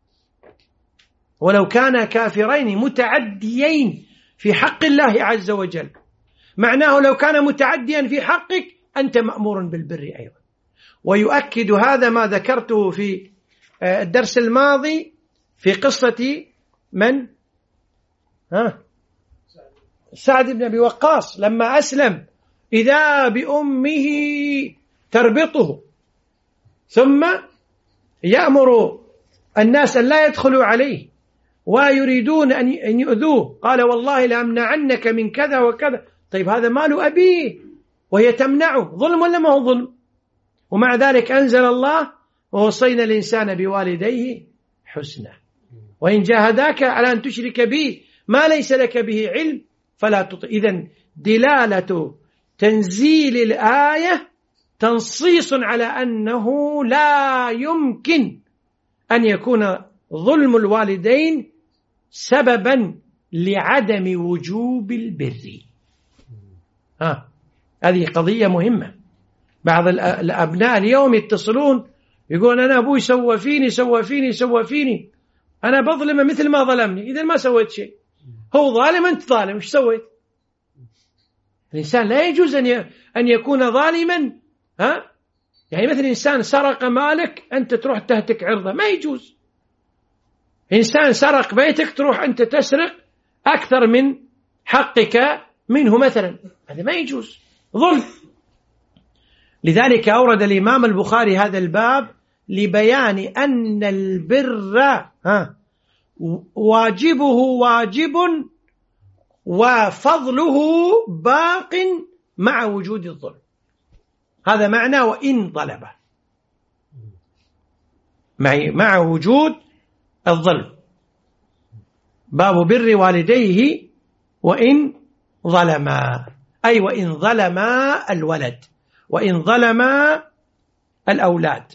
ولو كان كافرين متعديين في حق الله عز وجل، معناه لو كان متعديا في حقك أنت مأمور بالبر أيضا. ويؤكد هذا ما ذكرته في الدرس الماضي في قصة من؟ ها؟ سعد بن أبي وقاص لما أسلم إذا بأمه تربطه ثم يأمر الناس أن لا يدخلوا عليه ويريدون أن يؤذوه، قال والله لأمنعنك من كذا وكذا. طيب هذا مال أبيه وهي تمنعه، ظلم ولا ما هو ظلم؟ ومع ذلك أنزل الله ووصينا الإنسان بوالديه حسنا وإن جاهداك على أن تشرك به ما ليس لك به علم فلا تطع. إذن دلالة تنزيل الآية تنصيص على أنه لا يمكن أن يكون ظلم الوالدين سببا لعدم وجوب البر. ها هذه قضية مهمة. بعض الأبناء اليوم يتصلون يقول أنا أبوي سوى فيني سوى فيني سوى فيني، أنا بظلمه مثل ما ظلمني، إذا ما سويت شيء. هو ظالم أنت ظالم، إيش سويت؟ الإنسان لا يجوز أن يكون ظالما. ها يعني مثل إنسان سرق مالك أنت تروح تهتك عرضه، ما يجوز. إنسان سرق بيتك تروح أنت تسرق أكثر من حقك منه مثلا، هذا ما يجوز، ظلم. لذلك أورد الإمام البخاري هذا الباب لبيان أن البر ها واجبه واجب وفضله باق مع وجود الظلم. هذا معنى وإن ظلمه، مع وجود الظلم. باب بر والديه وإن ظلما، أي وإن ظلما الولد وإن ظلما الأولاد.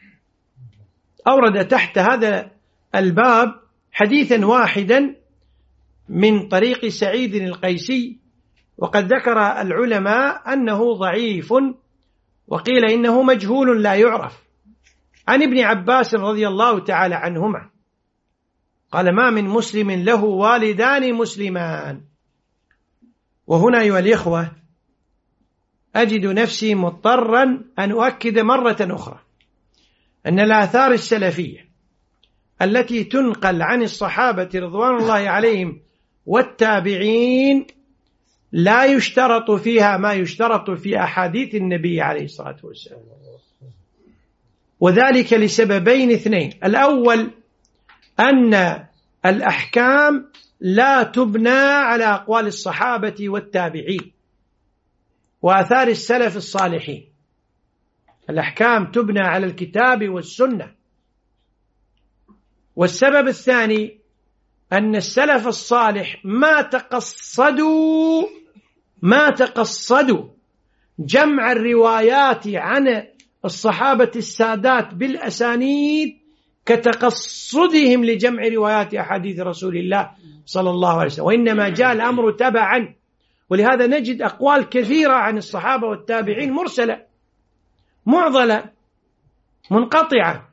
أورد تحت هذا الباب حديثا واحدا من طريق سعيد القيسي، وقد ذكر العلماء أنه ضعيف وقيل إنه مجهول لا يعرف، عن ابن عباس رضي الله تعالى عنهما قال ما من مسلم له والدان مسلمان. وهنا أيها الإخوة أجد نفسي مضطرا أن أؤكد مرة أخرى أن الآثار السلفية التي تنقل عن الصحابة رضوان الله عليهم والتابعين لا يشترط فيها ما يشترط في أحاديث النبي عليه الصلاة والسلام، وذلك لسببين اثنين. الأول أن الأحكام لا تبنى على أقوال الصحابة والتابعين وآثار السلف الصالحين، الأحكام تبنى على الكتاب والسنة. والسبب الثاني أن السلف الصالح ما تقصدوا ما تقصدوا جمع الروايات عن الصحابة السادات بالأسانيد كتقصدهم لجمع روايات أحاديث رسول الله صلى الله عليه وسلم، وإنما جاء الأمر تبعا. ولهذا نجد أقوال كثيرة عن الصحابة والتابعين مرسلة معضلة منقطعة.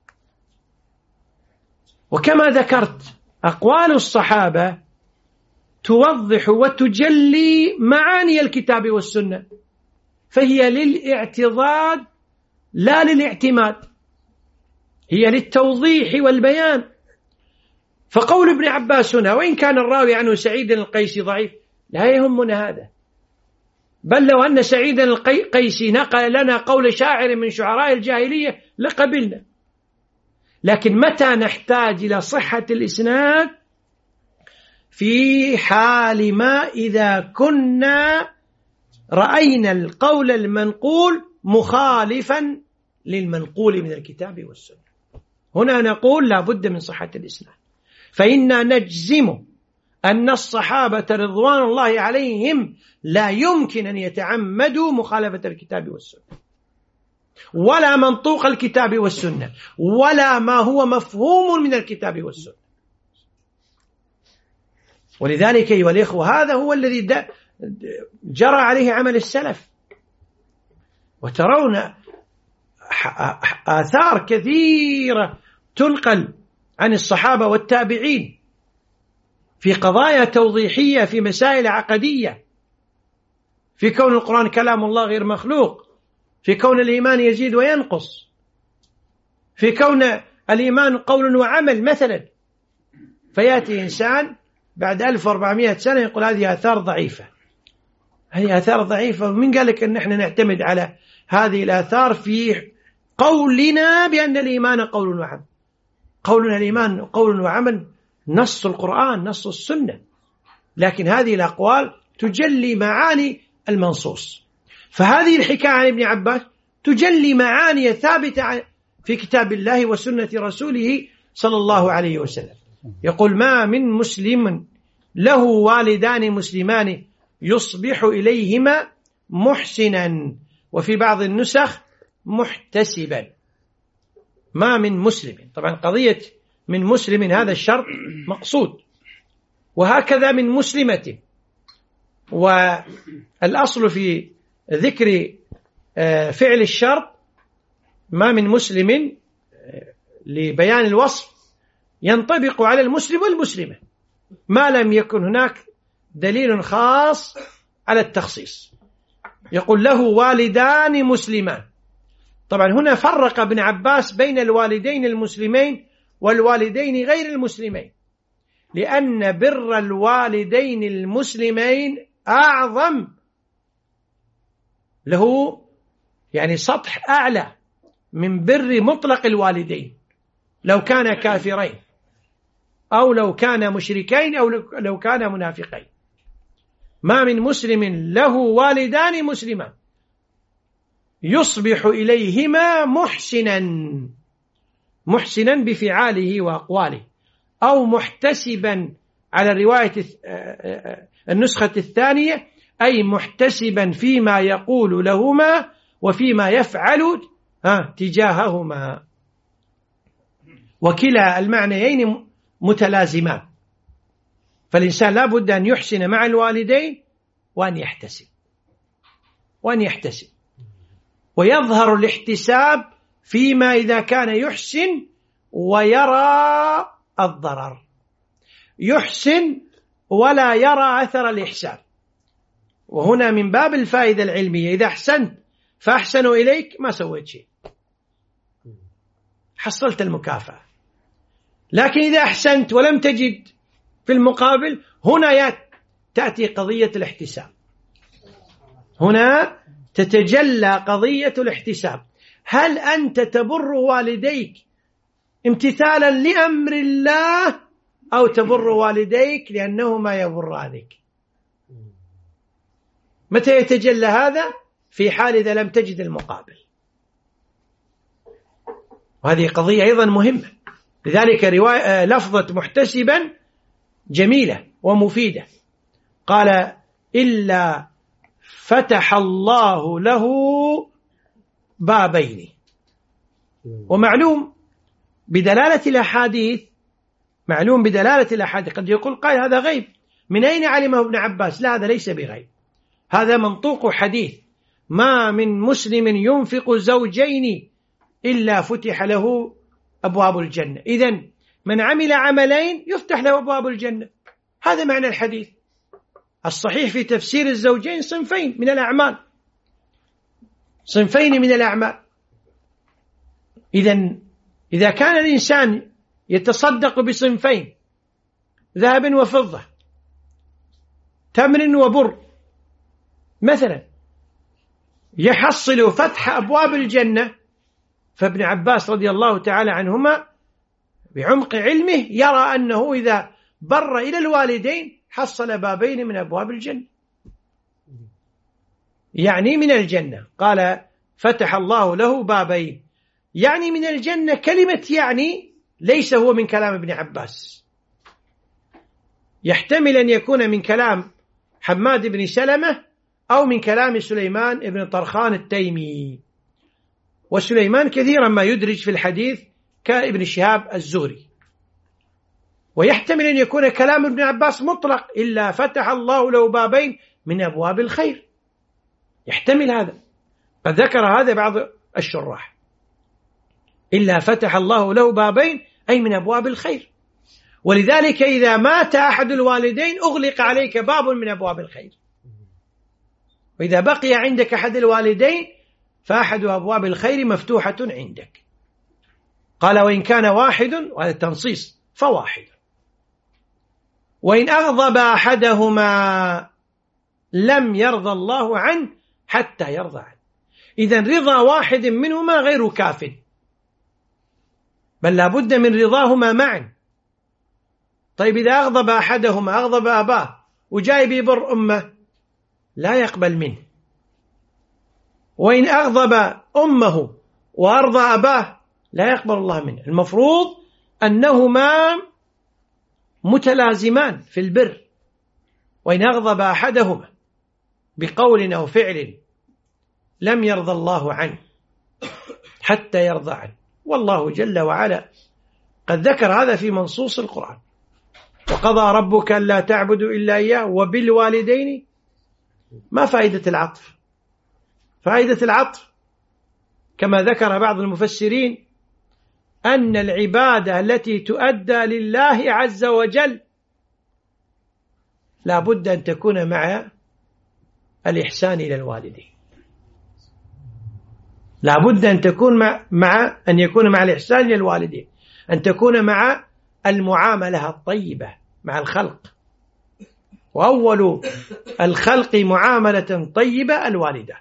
وكما ذكرت أقوال الصحابة توضح وتجلي معاني الكتاب والسنة، فهي للاعتضاد لا للاعتماد، هي للتوضيح والبيان. فقول ابن عباس هنا وإن كان الراوي عنه سعيد القيسي ضعيف لا يهمنا هذا، بل لو أن سعيد القيسي نقل لنا قول شاعر من شعراء الجاهلية لقبلنا. لكن متى نحتاج إلى صحة الإسناد؟ في حال ما إذا كنا رأينا القول المنقول مخالفا للمنقول من الكتاب والسنة، هنا نقول لا بد من صحة الإسناد. فإنا نجزم أن الصحابة رضوان الله عليهم لا يمكن أن يتعمدوا مخالفة الكتاب والسنة ولا منطوق الكتاب والسنة ولا ما هو مفهوم من الكتاب والسنة. ولذلك أيها الإخوة هذا هو الذي جرى عليه عمل السلف. وترون آثار كثيرة تنقل عن الصحابة والتابعين في قضايا توضيحية، في مسائل عقدية، في كون القرآن كلام الله غير مخلوق، في كون الإيمان يزيد وينقص، في كون الإيمان قول وعمل مثلا. فيأتي إنسان بعد ألف وأربعمائة سنة يقول هذه آثار ضعيفة، هذه آثار ضعيفة. من قال لك أن احنا نعتمد على هذه الآثار في قولنا بأن الإيمان قول وعمل. قولنا الإيمان قول وعمل نص القرآن نص السنة، لكن هذه الأقوال تجلي معاني المنصوص. فهذه الحكاية عن ابن عباس تجلي معاني ثابتة في كتاب الله وسنة رسوله صلى الله عليه وسلم. يقول: ما من مسلم له والدان مسلمان يصبح إليهما محسنا، وفي بعض النسخ محتسبا. ما من مسلم، طبعا قضية من مسلم هذا الشرط مقصود، وهكذا من مسلمة. والأصل في ذكر فعل الشرط ما من مسلم لبيان الوصف ينطبق على المسلم والمسلمة ما لم يكن هناك دليل خاص على التخصيص. يقول: له والدان مسلمان. طبعا هنا فرق ابن عباس بين الوالدين المسلمين والوالدين غير المسلمين، لأن بر الوالدين المسلمين أعظم، له يعني سطح أعلى من بر مطلق الوالدين لو كان كافرين أو لو كان مشركين أو لو كان منافقين. ما من مسلم له والدان مسلمان يصبح إليهما محسنا، محسنا بفعاله وأقواله، أو محتسبا على الرواية النسخة الثانية، أي محتسبا فيما يقول لهما وفيما يفعل تجاههما. وكلا المعنيين متلازمان، فالإنسان لا بد أن يحسن مع الوالدين وأن يحتسب وأن يحتسب ويظهر الاحتساب فيما إذا كان يحسن ويرى الضرر، يحسن ولا يرى أثر الإحسان. وهنا من باب الفائدة العلمية، إذا أحسنت فأحسنوا إليك ما سويت شيء، حصلت المكافأة. لكن إذا أحسنت ولم تجد في المقابل، هنا تأتي قضية الاحتساب، هنا تتجلى قضية الاحتساب. هل أنت تبر والديك امتثالا لأمر الله أو تبر والديك لأنهما يبرانك؟ متى يتجلى هذا؟ في حال إذا لم تجد المقابل. وهذه قضية أيضا مهمة، لذلك رواية لفظة محتسبا جميلة ومفيدة. قال: إلا فتح الله له بابين. ومعلوم بدلالة الأحاديث، معلوم بدلالة الأحاديث، قد يقول قائل هذا غيب، من أين علمه ابن عباس؟ لا، هذا ليس بغيب، هذا منطوق حديث: ما من مسلم ينفق زوجين إلا فتح له أبواب الجنة. إذن من عمل عملين يفتح له أبواب الجنة، هذا معنى الحديث. الصحيح في تفسير الزوجين صنفين من الأعمال، صنفين من الأعمال. إذن إذا كان الإنسان يتصدق بصنفين، ذهب وفضة، تمر وبر مثلا، يحصل فتح أبواب الجنة، فابن عباس رضي الله تعالى عنهما بعمق علمه يرى أنه إذا بر إلى الوالدين حصل بابين من أبواب الجنة، يعني من الجنة. قال: فتح الله له بابين، يعني من الجنة. كلمة يعني ليس هو من كلام ابن عباس، يحتمل أن يكون من كلام حماد بن سلمة أو من كلام سليمان بن طرخان التيمي. وسليمان كثيرا ما يدرج في الحديث كابن شهاب الزهري. ويحتمل أن يكون كلام ابن عباس مطلق: إلا فتح الله له بابين من أبواب الخير، يحتمل هذا، قد ذكر هذا بعض الشراح. إلا فتح الله له بابين أي من أبواب الخير. ولذلك إذا مات أحد الوالدين أغلق عليك باب من أبواب الخير، وإذا بقي عندك أحد الوالدين فأحد أبواب الخير مفتوحة عندك. قال: وإن كان واحد، وهذا التنصيص، فواحد. وإن أغضب أحدهما لم يرضى الله عنه حتى يرضى عنه. إذن رضا واحد منهما غير كاف، بل لا بد من رضاهما معا. طيب إذا أغضب أحدهما، أغضب أباه وجاي بيبر أمه، لا يقبل منه. وإن أغضب أمه وأرضى أباه، لا يقبل الله منه. المفروض أنهما متلازمان في البر. وإن أغضب أحدهما بقول أو فعل لم يرضى الله عنه حتى يرضى عنه، والله جل وعلا قد ذكر هذا في منصوص القرآن: وقضى ربك ألا تعبدوا إلا إياه وبالوالدين. ما فائدة العطف؟ فائدة العطف كما ذكر بعض المفسرين أن العبادة التي تؤدى لله عز وجل لا بد أن تكون مع الإحسان إلى الوالدين، لا بد أن تكون مع, مع أن يكون مع الإحسان إلى الوالدين، أن تكون مع المعاملة الطيبة مع الخلق. وأول الخلق معاملة طيبة الوالدة.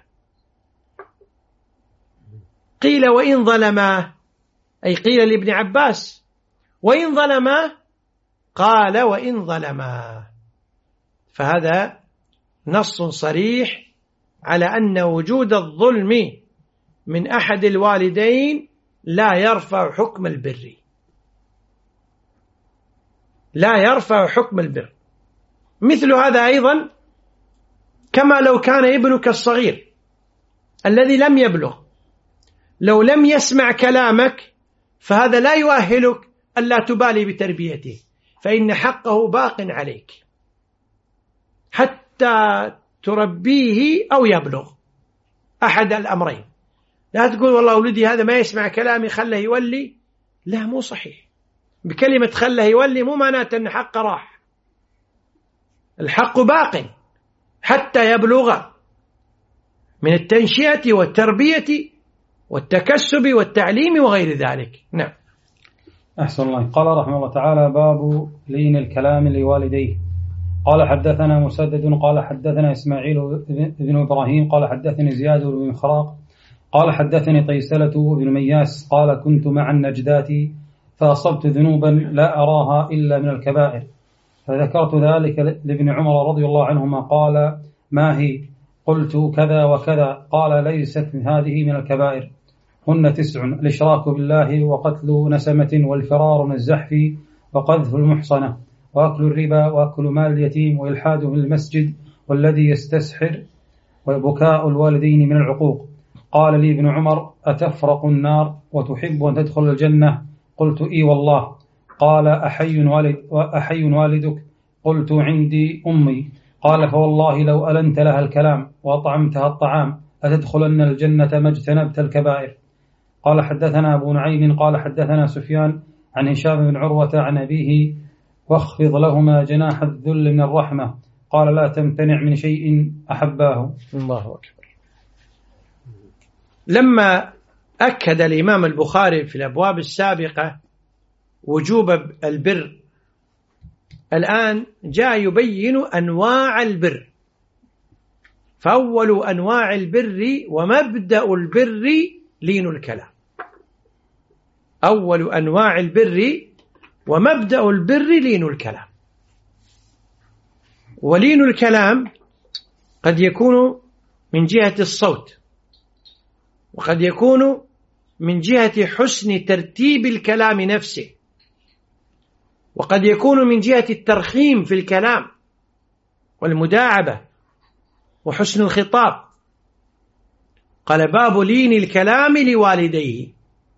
قيل وإن ظلما، أي قيل لابن عباس وإن ظلما، قال وإن ظلما، فهذا نص صريح على أن وجود الظلم من أحد الوالدين لا يرفع حكم البر، لا يرفع حكم البر. مثل هذا أيضا كما لو كان ابنك الصغير الذي لم يبلغ، لو لم يسمع كلامك فهذا لا يؤهلك ألا تبالي بتربيته، فإن حقه باق عليك حتى تربيه أو يبلغ، أحد الأمرين. لا تقول والله ولدي هذا ما يسمع كلامي خله يولي، لا، مو صحيح. بكلمة خله يولي مو معناته أن حقه راح، الحق باق حتى يبلغ من التنشئة والتربية والتكسب والتعليم وغير ذلك. نعم. أحسن الله. قال رحمه الله تعالى: باب لين الكلام لوالديه. قال حدثنا مسدد قال حدثنا إسماعيل بن إبراهيم قال حدثني زياد بن خراق قال حدثني طيسلة بن مياس قال: كنت مع النجدات فأصبت ذنوبا لا أراها إلا من الكبائر، فذكرت ذلك لابن عمر رضي الله عنهما قال: ما هي؟ قلت: كذا وكذا. قال: ليست هذه من الكبائر، هن تسع: الإشراك بالله، وقتل نسمة، والفرار من الزحف، وقذف المحصنة، وأكل الربا، وأكل مال اليتيم، وإلحاده في المسجد، والذي يستسحر، وبكاء الوالدين من العقوق. قال لي ابن عمر: أتفرق النار وتحب أن تدخل الجنة؟ قلت: إي والله. قال: أحي والد أحي والدك؟ قلت: عندي أمي. قال: فوالله لو ألنت لها الكلام وأطعمتها الطعام أتدخلن الجنة ما اجتنبت الكبائر. قال حدثنا أبو نعيم قال حدثنا سفيان عن هشام بن عروة عن أبيه: واخفض لهما جناح الذل من الرحمة. قال: لا تمتنع من شيء أحباه. الله أكبر. لما أكد الإمام البخاري في الأبواب السابقة وجوب البر، الآن جاء يبين أنواع البر. فأول أنواع البر ومبدأ البر لين الكلام. أول أنواع البر ومبدأ البر لين الكلام. ولين الكلام قد يكون من جهة الصوت، وقد يكون من جهة حسن ترتيب الكلام نفسه، وقد يكون من جهة الترخيم في الكلام والمداعبة وحسن الخطاب. قال: باب لين الكلام لوالديه.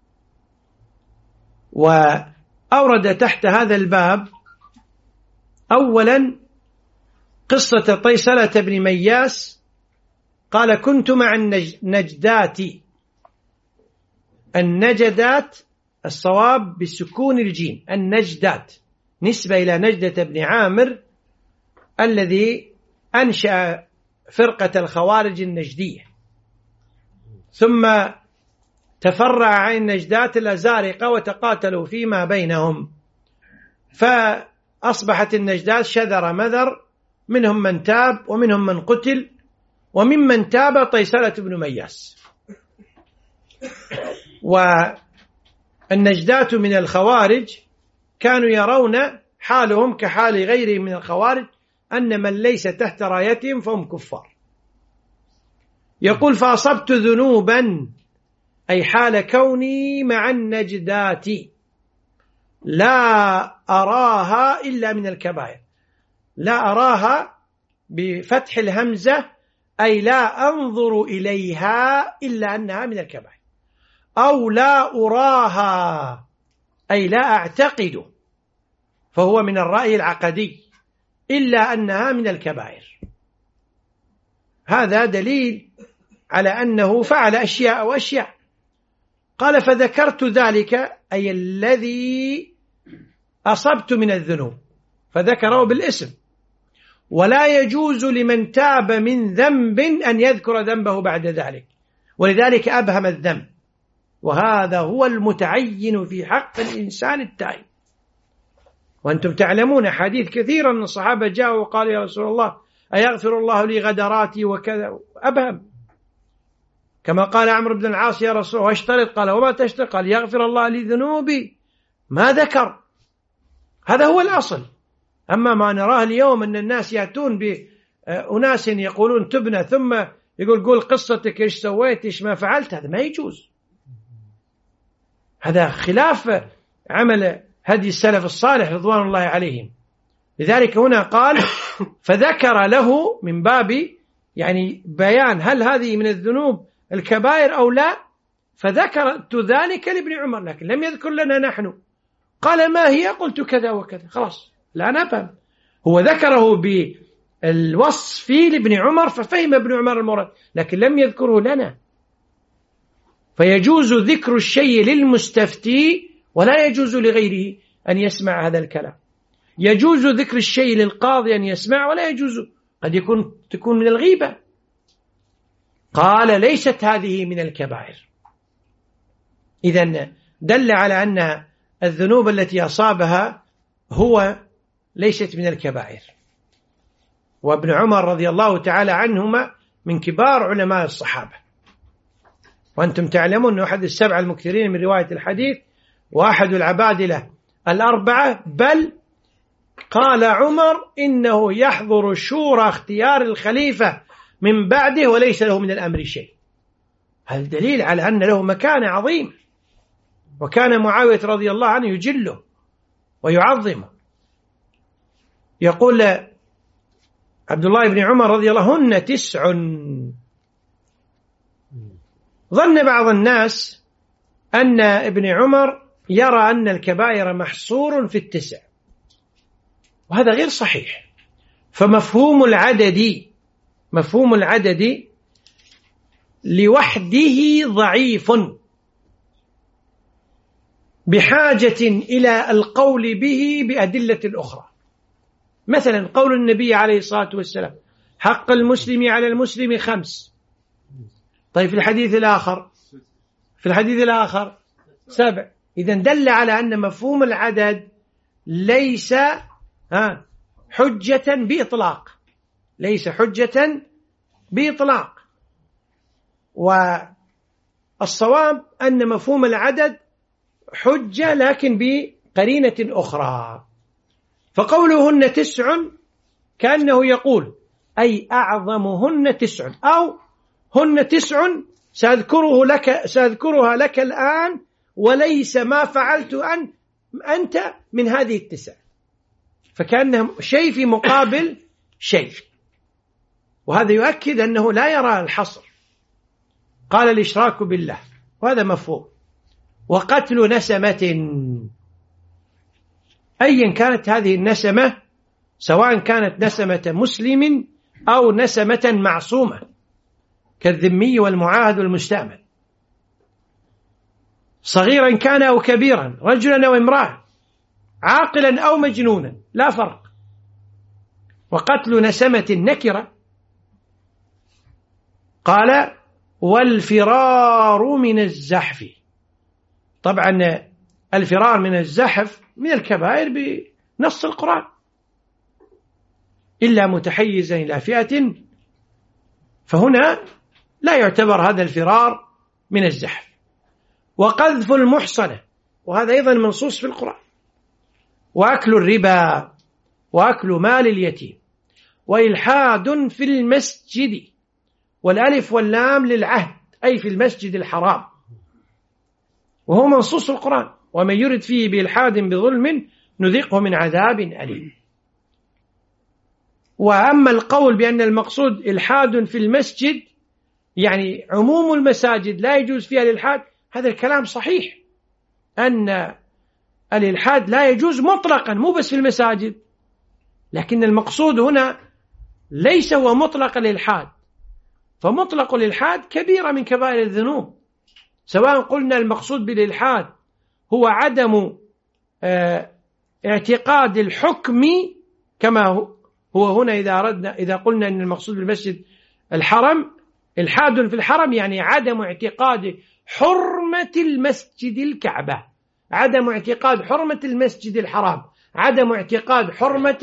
وأورد تحت هذا الباب أولا قصة طيسلة بن مياس. قال: كنت مع النجدات. النجدات الصواب بسكون الجيم، النجدات نسبة إلى نجدة بن عامر الذي أنشأ فرقة الخوارج النجدية، ثم تفرع عن النجدات الأزارقة وتقاتلوا فيما بينهم، فأصبحت النجدات شذر مذر، منهم من تاب ومنهم من قتل، وممن تاب طيسلة بن مياس. والنجدات من الخوارج كانوا يرون حالهم كحال غيرهم من الخوارج، أن من ليس تحت رايتهم فهم كفار. يقول فأصبت ذنوبا أي حال كوني مع النجدات لا أراها إلا من الكبائر. لا أراها بفتح الهمزة أي لا أنظر إليها إلا أنها من الكبائر، أو لا أراها أي لا أعتقد، فهو من الرأي العقدي، إلا أنها من الكبائر. هذا دليل على أنه فعل أشياء وأشياء. قال فذكرت ذلك أي الذي أصبت من الذنوب، فذكره بالاسم. ولا يجوز لمن تاب من ذنب أن يذكر ذنبه بعد ذلك، ولذلك أبهم الذنب، وهذا هو المتعين في حق الإنسان التائب. وأنتم تعلمون حديث كثيرا من الصحابة جاءوا وقالوا يا رسول الله أيغفر الله لي غدراتي وكذا، أبهم. كما قال عمرو بن العاص يا رسول الله واشترط، قال وما تشترط؟ قال يغفر الله لي ذنوبي، ما ذكر. هذا هو الأصل. أما ما نراه اليوم أن الناس يأتون بأناس يقولون تبنى، ثم يقول قول قصتك إيش سويت إيش ما فعلت، هذا ما يجوز. هذا خلاف عمل هدي السلف الصالح رضوان الله عليهم. لذلك هنا قال فذكر له من باب يعني بيان هل هذه من الذنوب الكبائر أو لا، فذكرت ذلك لابن عمر، لكن لم يذكر لنا نحن. قال ما هي؟ قلت كذا وكذا، خلاص لا نفهم. هو ذكره بالوصف لابن عمر ففهم ابن عمر المراد، لكن لم يذكره لنا. فيجوز ذكر الشيء للمستفتي ولا يجوز لغيره أن يسمع هذا الكلام. يجوز ذكر الشيء للقاضي أن يسمع، ولا يجوز، قد يكون تكون من الغيبة. قال ليست هذه من الكبائر. إذن دل على أن الذنوب التي أصابها هو ليست من الكبائر. وابن عمر رضي الله تعالى عنهما من كبار علماء الصحابة، وأنتم تعلمون أنه أحد السبع المكثرين من رواية الحديث، وأحد العبادلة الأربعة، بل قال عمر إنه يحضر شورى اختيار الخليفة من بعده وليس له من الأمر شيء. هذا دليل على أن له مكانة عظيمة، وكان معاوية رضي الله عنه يجله ويعظمه. يقول عبد الله بن عمر رضي الله عنه هن تسع. ظن بعض الناس أن ابن عمر يرى أن الكبائر محصور في التسع، وهذا غير صحيح. فمفهوم العدد مفهوم العدد لوحده ضعيف، بحاجة إلى القول به بأدلة أخرى. مثلا قول النبي عليه الصلاة والسلام حق المسلم على المسلم خمس، طيب في الحديث الآخر في الحديث الآخر سبع. إذن دل على أن مفهوم العدد ليس ها حجة بإطلاق، ليس حجة بإطلاق. والصواب أن مفهوم العدد حجة لكن بقرينة أخرى. فقولهن تسع كأنه يقول أي أعظمهن تسع، أو هن تسع سأذكره لك سأذكرها لك الآن، وليس ما فعلت أن أنت من هذه التسع. فكأنه شيء في مقابل شيء، وهذا يؤكد أنه لا يرى الحصر. قال الإشراك بالله، وهذا مفهوم. وقتل نسمة، أيا كانت هذه النسمة، سواء كانت نسمة مسلم أو نسمة معصومة كالذمي والمعاهد والمستأمن، صغيرا كان أو كبيرا، رجلا أو امرأة، عاقلا أو مجنونا، لا فرق. وقتل نسمة نكرة. قال والفرار من الزحف، طبعا الفرار من الزحف من الكبائر بنص القرآن، إلا متحيزا إلى فئة، فهنا لا يعتبر هذا الفرار من الزحف. وقذف المحصنة، وهذا أيضا منصوص في القرآن، وأكل الربا، وأكل مال اليتيم، وإلحاد في المسجد، والألف واللام للعهد أي في المسجد الحرام، وهو منصوص في القرآن، ومن يرد فيه بإلحاد بظلم نذقه من عذاب أليم. وأما القول بأن المقصود إلحاد في المسجد يعني عموم المساجد لا يجوز فيها الإلحاد، هذا الكلام صحيح، أن الإلحاد لا يجوز مطلقا مو بس في المساجد، لكن المقصود هنا ليس هو مطلق الإلحاد، فمطلق الإلحاد كبيرة من كبائر الذنوب، سواء قلنا المقصود بالإلحاد هو عدم اه اعتقاد الحكم كما هو, هو هنا إذا أردنا إذا قلنا أن المقصود بالمسجد الحرم إلحاد في الحرم يعني عدم اعتقاد حرمة المسجد الكعبة، عدم اعتقاد حرمة المسجد الحرام، عدم اعتقاد حرمة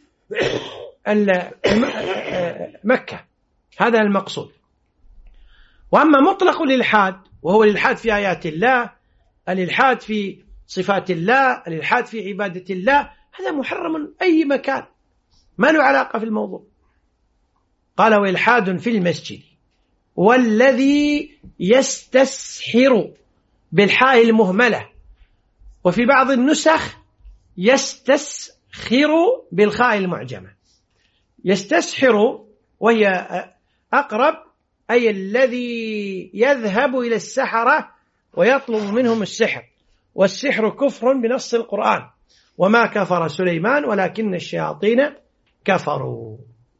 مكة، هذا المقصود. وأما مطلق الإلحاد وهو الإلحاد في آيات الله، الإلحاد في صفات الله، الإلحاد في عبادة الله، هذا محرم أي مكان ما له علاقة في الموضوع. قال وإلحاد في المسجد، والذي يستسحر بالحاء المهملة، وفي بعض النسخ يستسخر بالخاء المعجمة. يستسحر وهي أقرب، أي الذي يذهب إلى السحرة ويطلب منهم السحر، والسحر كفر بنص القرآن، وما كفر سليمان ولكن الشياطين كفروا.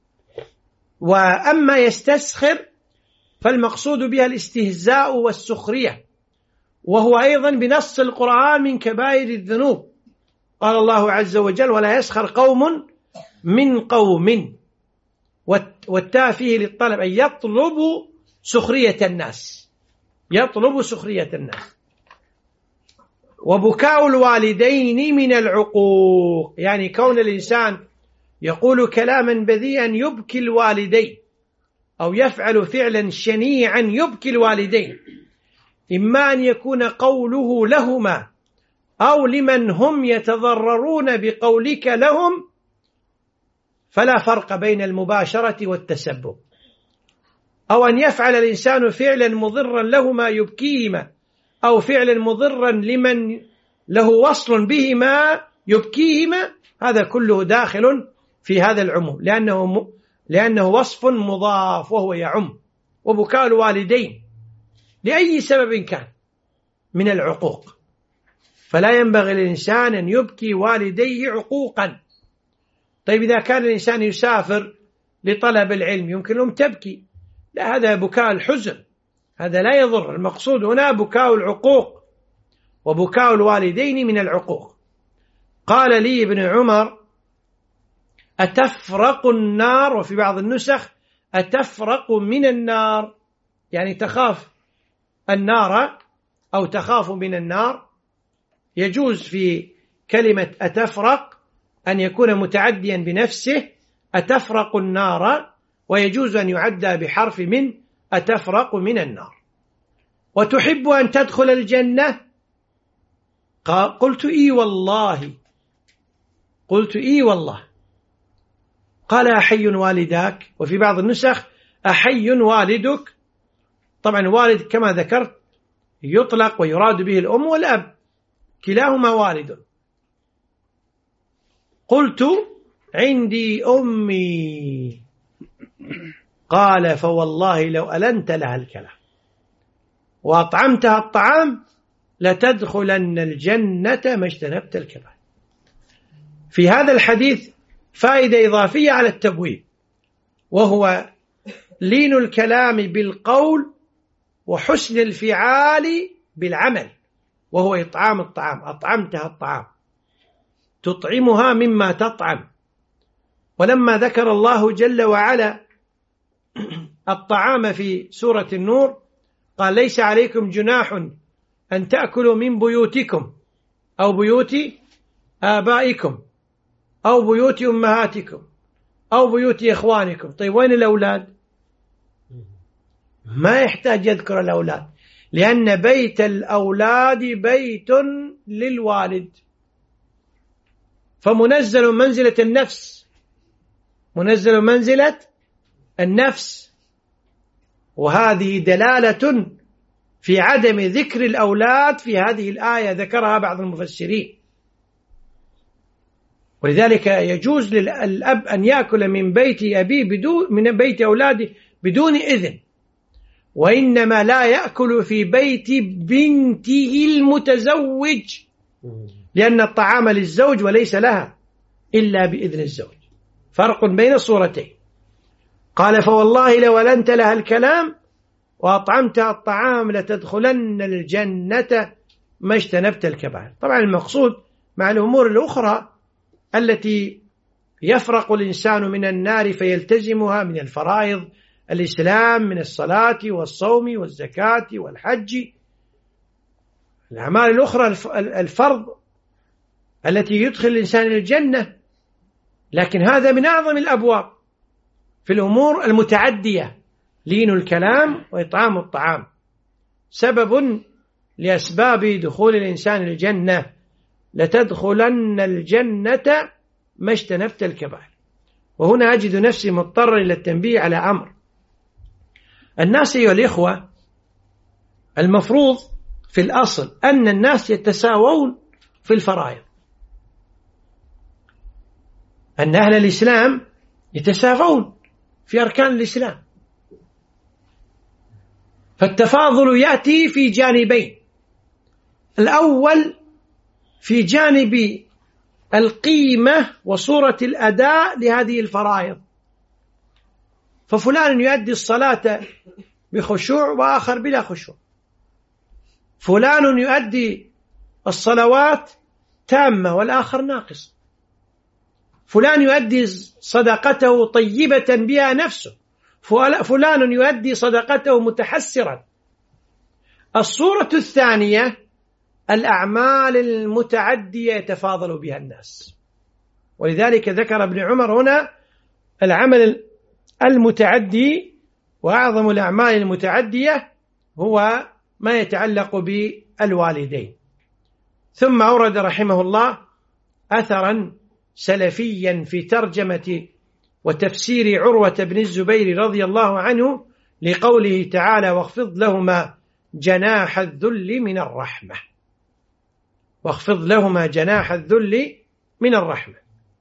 وأما يستسخر فالمقصود بها الاستهزاء والسخرية، وهو أيضا بنص القرآن من كبائر الذنوب. قال الله عز وجل ولا يسخر قوم من قوم، والتاء فيه للطلب أن يطلب سخرية الناس، يطلب سخرية الناس. وبكاء الوالدين من العقوق، يعني كون الإنسان يقول كلاما بذيئا يبكي الوالدين، أو يفعل فعلا شنيعا يبكي الوالدين، إما أن يكون قوله لهما أو لمن هم يتضررون بقولك لهم، فلا فرق بين المباشرة والتسبب، أو أن يفعل الإنسان فعلا مضرا لهما يبكيهما، أو فعلا مضرا لمن له وصل بهما يبكيهما، هذا كله داخل في هذا العموم، لأنه لأنه وصف مضاف وهو يعم. وبكاء الوالدين لأي سبب كان من العقوق، فلا ينبغي للإنسان أن يبكي والديه عقوقا. طيب إذا كان الإنسان يسافر لطلب العلم يمكن لهم تبكي، لا، هذا بكاء الحزن، هذا لا يضر. المقصود هنا بكاء العقوق، وبكاء الوالدين من العقوق. قال لي ابن عمر أتفرق النار، وفي بعض النسخ أتفرق من النار، يعني تخاف النار أو تخاف من النار. يجوز في كلمة أتفرق أن يكون متعديا بنفسه أتفرق النار، ويجوز أن يعدى بحرف من أتفرق من النار. وتحب أن تدخل الجنة؟ قلت إي والله، قلت إي والله. قال أحي والداك؟ وفي بعض النسخ أحي والدك. طبعا والد كما ذكرت يطلق ويراد به الأم والأب، كلاهما والد. قلت عندي أمي. قال فوالله لو ألنت لها الكلام وأطعمتها الطعام لتدخلن الجنة ما اجتنبت الكبائر. في هذا الحديث فائدة إضافية على التبويب، وهو لين الكلام بالقول وحسن الفعال بالعمل، وهو إطعام الطعام. أطعمتها الطعام، تطعمها مما تطعم. ولما ذكر الله جل وعلا الطعام في سورة النور قال ليس عليكم جناح أن تأكلوا من بيوتكم أو بيوت آبائكم أو بيوت أمهاتكم أو بيوت إخوانكم. طيب وين الأولاد؟ ما يحتاج يذكر الأولاد، لأن بيت الأولاد بيت للوالد، فمنزل منزلة النفس، منزل منزلة النفس. وهذه دلالة في عدم ذكر الأولاد في هذه الآية ذكرها بعض المفسرين. ولذلك يجوز للأب أن يأكل من بيت أبيه بدون من بيت أولاده بدون إذن، وإنما لا يأكل في بيت بنته المتزوج، لأن الطعام للزوج وليس لها إلا بإذن الزوج. فرق بين الصورتين. قال فوالله لو ألنت لها الكلام وأطعمتها الطعام لتدخلن الجنة ما اجتنبت الكبائر. طبعا المقصود مع الأمور الأخرى التي يفرق الإنسان من النار فيلتزمها من الفرائض الإسلام، من الصلاة والصوم والزكاة والحج، الأعمال الأخرى الفرض التي يدخل الإنسان إلى الجنة. لكن هذا من أعظم الأبواب في الأمور المتعدية، لين الكلام وإطعام الطعام سبب لأسباب دخول الإنسان الجنة. لتدخلن الجنة ما اجتنبت الكبائر. وهنا أجد نفسي مضطر إلى التنبيه على أمر. الناس أيها الإخوة، المفروض في الأصل أن الناس يتساوون في الفرائض، أن أهل الإسلام يتساوون في أركان الإسلام، فالتفاضل يأتي في جانبين. الأول في جانب القيمة وصورة الأداء لهذه الفرائض، ففلان يؤدي الصلاة بخشوع وآخر بلا خشوع، فلان يؤدي الصلوات تامة والآخر ناقص، فلان يؤدي صدقته طيبة بها نفسه، فلان يؤدي صدقته متحسرا. الصورة الثانية الأعمال المتعدية يتفاضل بها الناس، ولذلك ذكر ابن عمر هنا العمل المتعدي، وأعظم الأعمال المتعدية هو ما يتعلق بالوالدين. ثم أورد رحمه الله أثرا سلفيا في ترجمة وتفسير عروة بن الزبير رضي الله عنه لقوله تعالى واخفض لهما جناح الذل من الرحمة، واخفض لهما جناح الذل من الرحمة.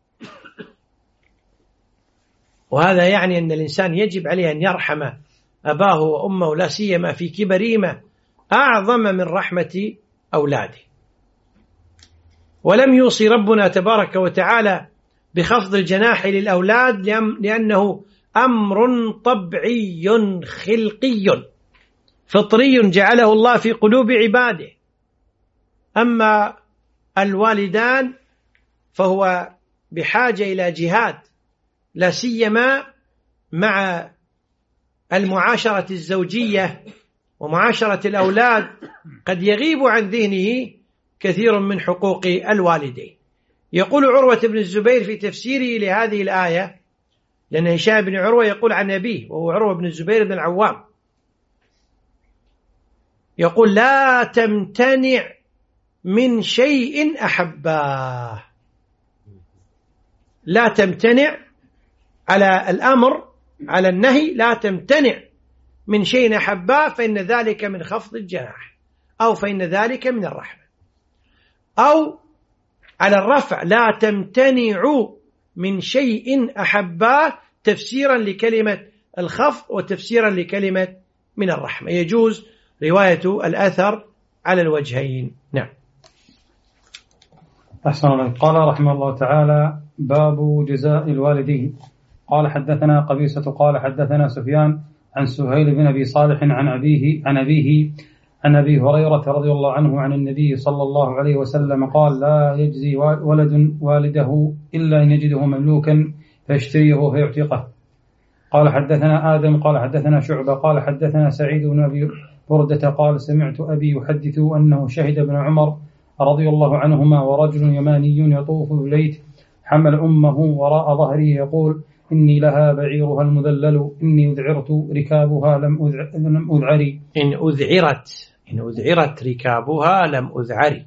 وهذا يعني أن الإنسان يجب عليه أن يرحم أباه وأمه، لا سيما في كبرهما، أعظم من رحمة أولاده. ولم يوصي ربنا تبارك وتعالى بخفض الجناح للأولاد لأنه أمر طبيعي خلقي فطري جعله الله في قلوب عباده. أما الوالدان فهو بحاجة إلى جهاد، لا سيما مع المعاشرة الزوجية ومعاشرة الأولاد، قد يغيب عن ذهنه كثير من حقوق الوالدين. يقول عروة بن الزبير في تفسيره لهذه الآية، لأن هشام بن عروة يقول عن أبيه وهو عروة بن الزبير بن العوام، يقول لا تمتنع من شيء أحباه، لا تمتنع على الأمر على النهي، لا تمتنع من شيء أحباه فإن ذلك من خفض الجناح، أو فإن ذلك من الرحمة، أو على الرفع لا تمتنع من شيء أحباه تفسيرا لكلمة الخفض وتفسيرا لكلمة من الرحمة. يجوز رواية الأثر على الوجهين. نعم. أحسن الله. قال رحمه الله تعالى باب جزاء الوالدين. قال حدثنا قبيصة قال حدثنا سفيان عن سهيل بن أبي صالح عن أبيه عن أبيه عن أبي هريرة رضي الله عنه عن النبي صلى الله عليه وسلم قال لا يجزي ولد والده إلا أن يجده مملوكا فيشتريه فيعتقه. قال حدثنا آدم قال حدثنا شعبة قال حدثنا سعيد بن أبي بردة قال سمعت أبي يحدث أنه شهد ابن عمر رضي الله عنهما ورجل يماني يطوف بالبيت حمل أمه وراء ظهره يقول إني لها بعيرها المذلل إني أذعرت ركابها لم أذعري إن أذعرت إن أذعرت ركابها لم أذعري.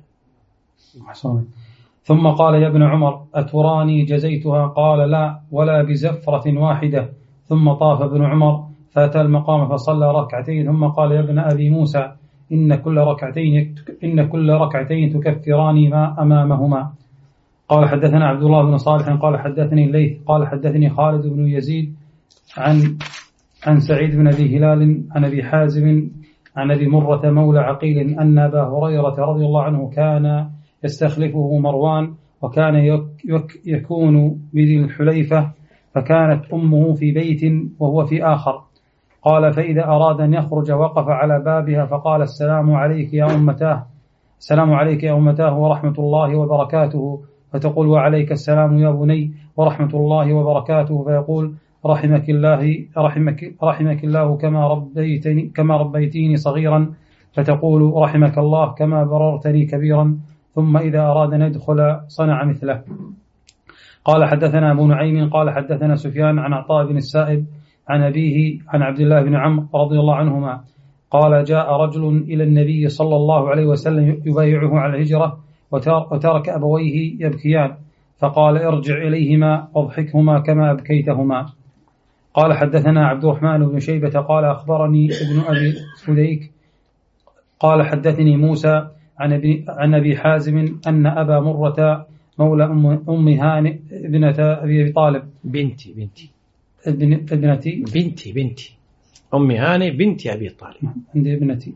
ثم قال يا ابن عمر أتراني جزيتها؟ قال لا، ولا بزفرة واحدة. ثم طاف ابن عمر فأتى المقام فصلى ركعتين، ثم قال يا ابن أبي موسى إن كل ركعتين إن كل ركعتين تكفران ما أمامهما. قال حدثنا عبد الله بن صالح قال حدثني الليث قال حدثني خالد بن يزيد عن عن سعيد بن أبي هلال عن أبي حازم عن أبي مرة مولى عقيل أن أبا هريرة رضي الله عنه كان يستخلفه مروان، وكان يك يكون بذي الحليفة، فكانت أمه في بيت وهو في آخر. قال فإذا أراد أن يخرج وقف على بابها فقال السلام عليك يا أمتاه السلام عليك يا أمتاه ورحمة الله وبركاته، فتقول وعليك السلام يا بني ورحمة الله وبركاته، فيقول رحمك الله رحمك رحمك الله كما ربيتني كما ربيتيني صغيرا، فتقول رحمك الله كما بررتني كبيرا، ثم إذا أراد أن يدخل صنع مثله. قال حدثنا أبو نعيم قال حدثنا سفيان عن عطاء بن السائب عن أبيه عن عبد الله بن عمرو رضي الله عنهما قال جاء رجل إلى النبي صلى الله عليه وسلم يبايعه على الهجرة وترك أبويه يبكيان، فقال ارجع إليهما واضحكهما كما أبكيتهما. قال حدثنا عبد الرحمن بن شيبة قال أخبرني ابن أبي فديك قال حدثني موسى عن أبي, عن أبي حازم أن أبا مرة مولى أم هانئ ابنة أبي طالب بنتي بنتي ابنتي بنتي بنتي أم هانئ بنت أبي طالب عندي ابنتي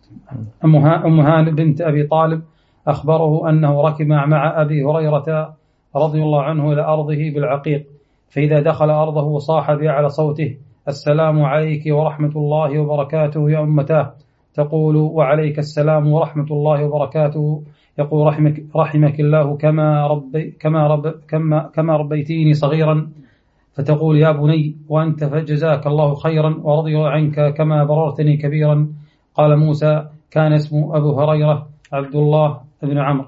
أم هانئ بنت أبي طالب أخبره أنه ركب مع أبي هريرة رضي الله عنه إلى أرضه بالعقيق، فإذا دخل أرضه صاح بأعلى صوته السلام عليك ورحمة الله وبركاته يا أمتاه، تقول وعليك السلام ورحمة الله وبركاته، يقول رحمك, رحمك الله كما, ربي كما, رب كما, كما ربيتيني صغيرا، فتقول يا بني وأنت فجزاك الله خيرا ورضي عنك كما بررتني كبيرا. قال موسى كان اسمه أبو هريرة عبد الله بن عمرو.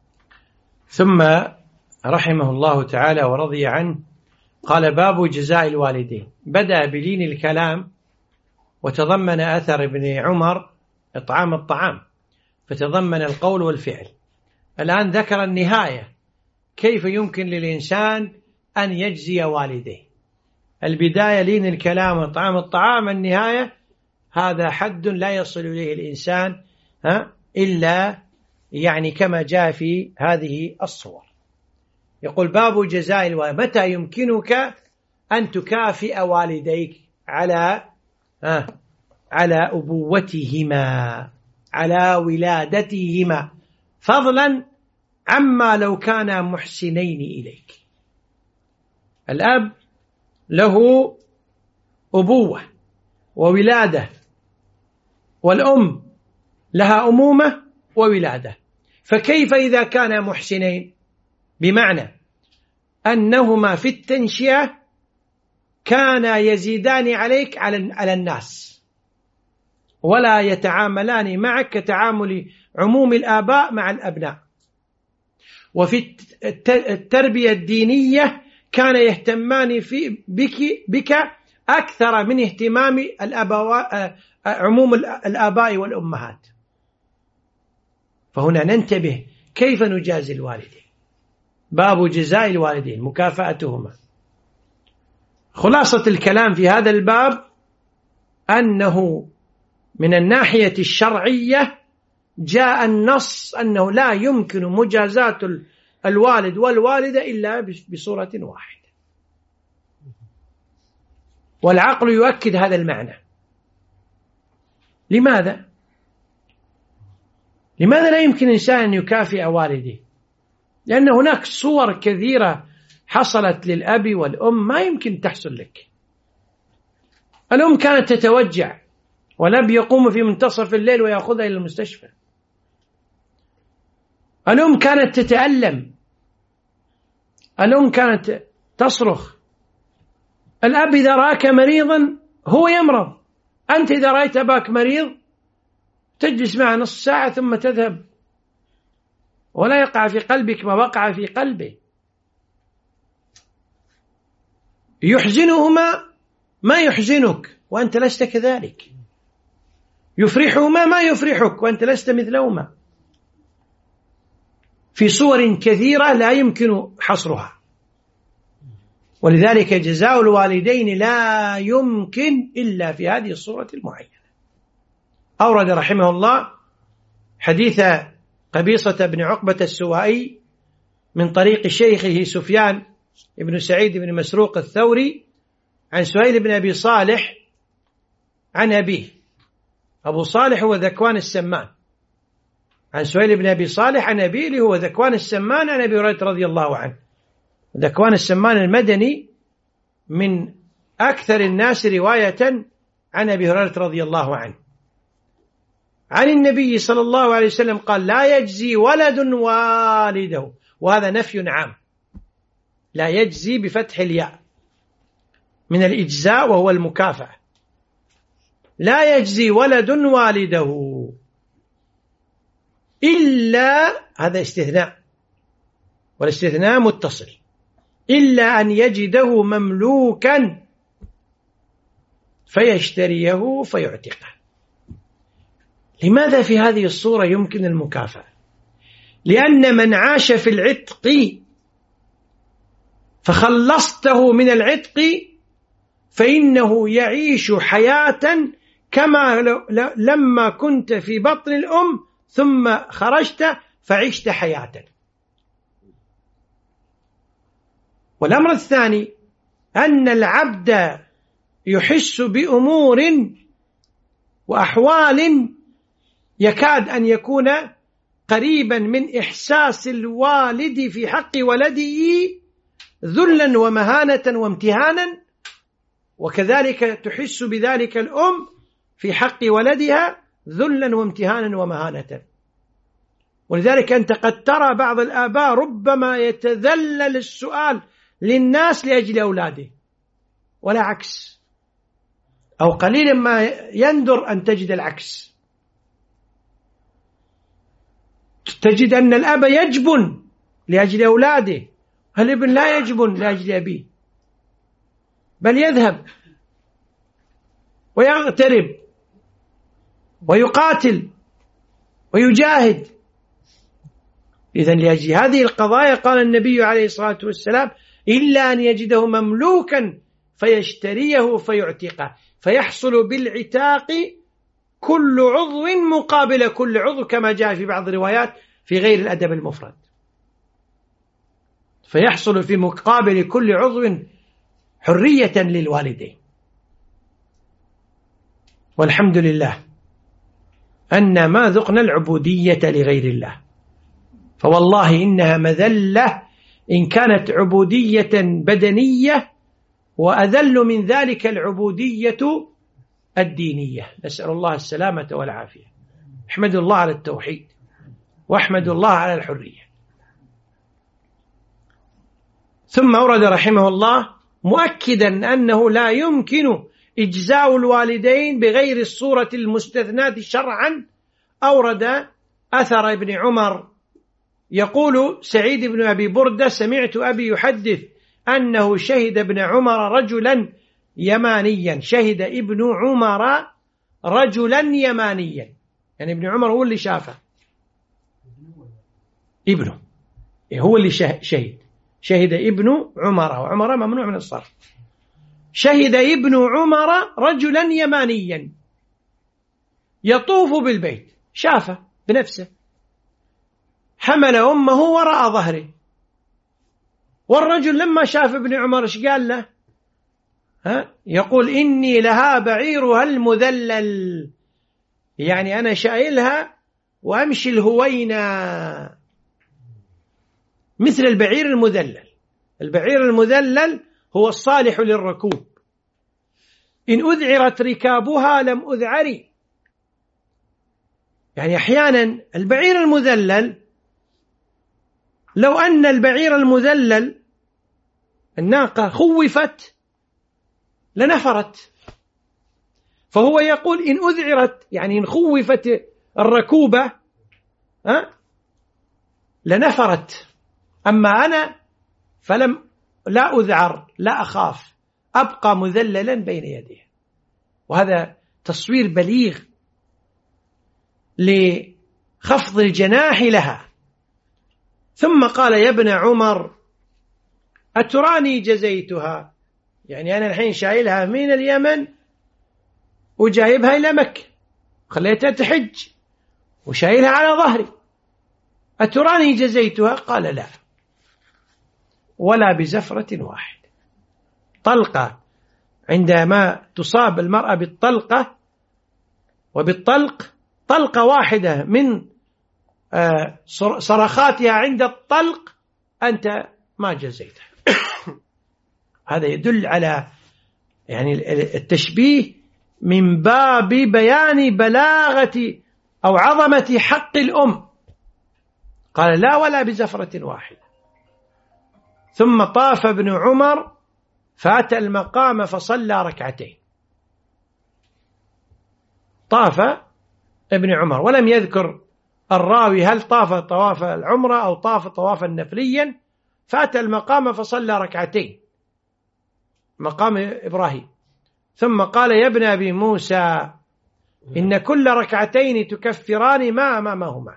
ثم رحمه الله تعالى ورضي عنه قال باب جزاء الوالدين. بدأ بلين الكلام وتضمن أثر ابن عمر إطعام الطعام، فتضمن القول والفعل. الآن ذكر النهاية، كيف يمكن للإنسان أن يجزي والديه. البداية لين الكلام وإطعام الطعام، النهاية هذا حد لا يصل إليه الإنسان ها إلا يعني كما جاء في هذه الصور. يقول باب جزاء الوالدين. متى يمكنك أن تكافئ والديك على ها على أبوتهما، على ولادتهما، فضلا عما لو كانا محسنين إليك. الأب له أبوة وولادة، والأم لها أمومة وولادة، فكيف إذا كانا محسنين؟ بمعنى أنهما في التنشئة كانا يزيدان عليك على الناس، ولا يتعاملان معك كتعامل عموم الآباء مع الأبناء. وفي التربية الدينية كان يهتمان في بك, بك أكثر من اهتمام الأبواء عموم الآباء والأمهات. فهنا ننتبه كيف نجازي الوالدين. باب جزاء الوالدين مكافأتهما. خلاصة الكلام في هذا الباب أنه من الناحية الشرعية جاء النص أنه لا يمكن مجازاة الوالد والوالدة إلا بصورة واحدة، والعقل يؤكد هذا المعنى. لماذا؟ لماذا لا يمكن إنسان أن يكافئ والده؟ لأن هناك صور كثيرة حصلت للأب والأم ما يمكن تحصل لك. الأم كانت تتوجع والأب يقوم في منتصف الليل ويأخذها إلى المستشفى. الأم كانت تتألم، الأم كانت تصرخ. الأب إذا رأك مريضا هو يمرض، أنت إذا رأيت أباك مريض تجلس معه نصف ساعة ثم تذهب، ولا يقع في قلبك ما وقع في قلبه. يحزنهما ما يحزنك وأنت لست كذلك. يفرحهما ما يفرحك وأنت لست مثلهما في صور كثيرة لا يمكن حصرها. ولذلك جزاء الوالدين لا يمكن إلا في هذه الصورة المعينة. أورد رحمه الله حديث قبيصة بن عقبة السوائي من طريق شيخه سفيان بن سعيد بن مسروق الثوري عن سهيل بن أبي صالح عن أبيه. أبو صالح هو ذكوان السمان، عن سهيل بن أبي صالح عن أبيه هو ذكوان السمان عن أبي هريرة رضي الله عنه. ذكوان السمان المدني من أكثر الناس رواية عن أبي هريرة رضي الله عنه عن النبي صلى الله عليه وسلم قال: لا يجزي ولد والده، وهذا نفي عام، لا يجزي بفتح الياء من الإجزاء وهو المكافأة، لا يجزي ولد والده إلا، هذا استثناء والاستثناء متصل، إلا أن يجده مملوكا فيشتريه فيعتقه. لماذا في هذه الصورة يمكن المكافأة؟ لأن من عاش في العتق فخلصته من العتق فإنه يعيش حياة كما لما كنت في بطن الأم ثم خرجت فعشت حياة. والأمر الثاني أن العبد يحس بأمور وأحوال يكاد أن يكون قريبا من إحساس الوالد في حق ولده ذلا ومهانة وامتهانا، وكذلك تحس بذلك الأم في حق ولدها ذلا وامتهانا ومهانة. ولذلك أنت قد ترى بعض الآباء ربما يتذلل السؤال للناس لأجل أولاده ولا عكس، أو قليلا ما يندر أن تجد العكس، تجد أن الأب يجبن لأجل أولاده، الابن لا يجبن لأجل أبيه، بل يذهب ويغترب ويقاتل ويجاهد. إذن لأجل هذه القضايا قال النبي عليه الصلاة والسلام: إلا أن يجده مملوكا فيشتريه فيعتقه، فيحصل بالعتاق كل عضو مقابل كل عضو، كما جاء في بعض الروايات في غير الأدب المفرد، فيحصل في مقابل كل عضو حرية للوالدين. والحمد لله أن ما ذقنا العبودية لغير الله، فوالله إنها مذلة إن كانت عبودية بدنية، وأذل من ذلك العبودية الدينية. نسأل الله السلامة والعافية. احمد الله على التوحيد واحمد الله على الحرية. ثم أورد رحمه الله مؤكدا أنه لا يمكن إجزاء الوالدين بغير الصورة المستثناة شرعا. أورد أثر ابن عمر يقول رسعيد بن أبي بردة: سمعت أبي يحدث أنه شهد ابن عمر رجلا يمانيا، شهد ابن عمر رجلا يمانيا، يعني ابن عمر هو اللي شافه، ابنه هو اللي شهد، شهد ابن عمر، وعمر ممنوع من الصرف. شهد ابن عمر رجلا يمانيا يطوف بالبيت، شافه بنفسه، حمل أمه وراء ظهره، والرجل لما شاف ابن عمر ايش قال له؟ ها؟ يقول: إني لها بعيرها المذلل، يعني أنا شايلها وأمشي الهوينة مثل البعير المذلل. البعير المذلل هو الصالح للركوب، إن أذعرت ركابها لم أذعري. يعني أحيانا البعير المذلل، لو أن البعير المذلل الناقة خوفت لنفرت، فهو يقول إن أذعرت يعني إن خوفت الركوبة أه؟ لنفرت، أما أنا فلم لا أذعر، لا أخاف، أبقى مذللا بين يديه. وهذا تصوير بليغ لخفض الجناح لها. ثم قال يا ابن عمر أتراني جزيتها، يعني أنا الحين شايلها من اليمن وجايبها إلى مكة، خليتها تحج وشايلها على ظهري، أتراني جزيتها؟ قال لا، ولا بزفرة واحدة. طلقة، عندما تصاب المرأة بالطلقة وبالطلق، طلقة واحدة من صرخاتها عند الطلق أنت ما جزيتها. هذا يدل على يعني التشبيه من باب بيان بلاغة أو عظمة حق الأم. قال لا، ولا بزفرة واحدة. ثم طاف ابن عمر فأتى المقام فصلى ركعتين. طاف ابن عمر، ولم يذكر الراوي هل طاف طواف العمرة أو طاف طوافا نفليا. فأتى المقام فصلى ركعتين، مقام إبراهيم. ثم قال يا ابن أبي موسى إن كل ركعتين تكفران ما أمامهما.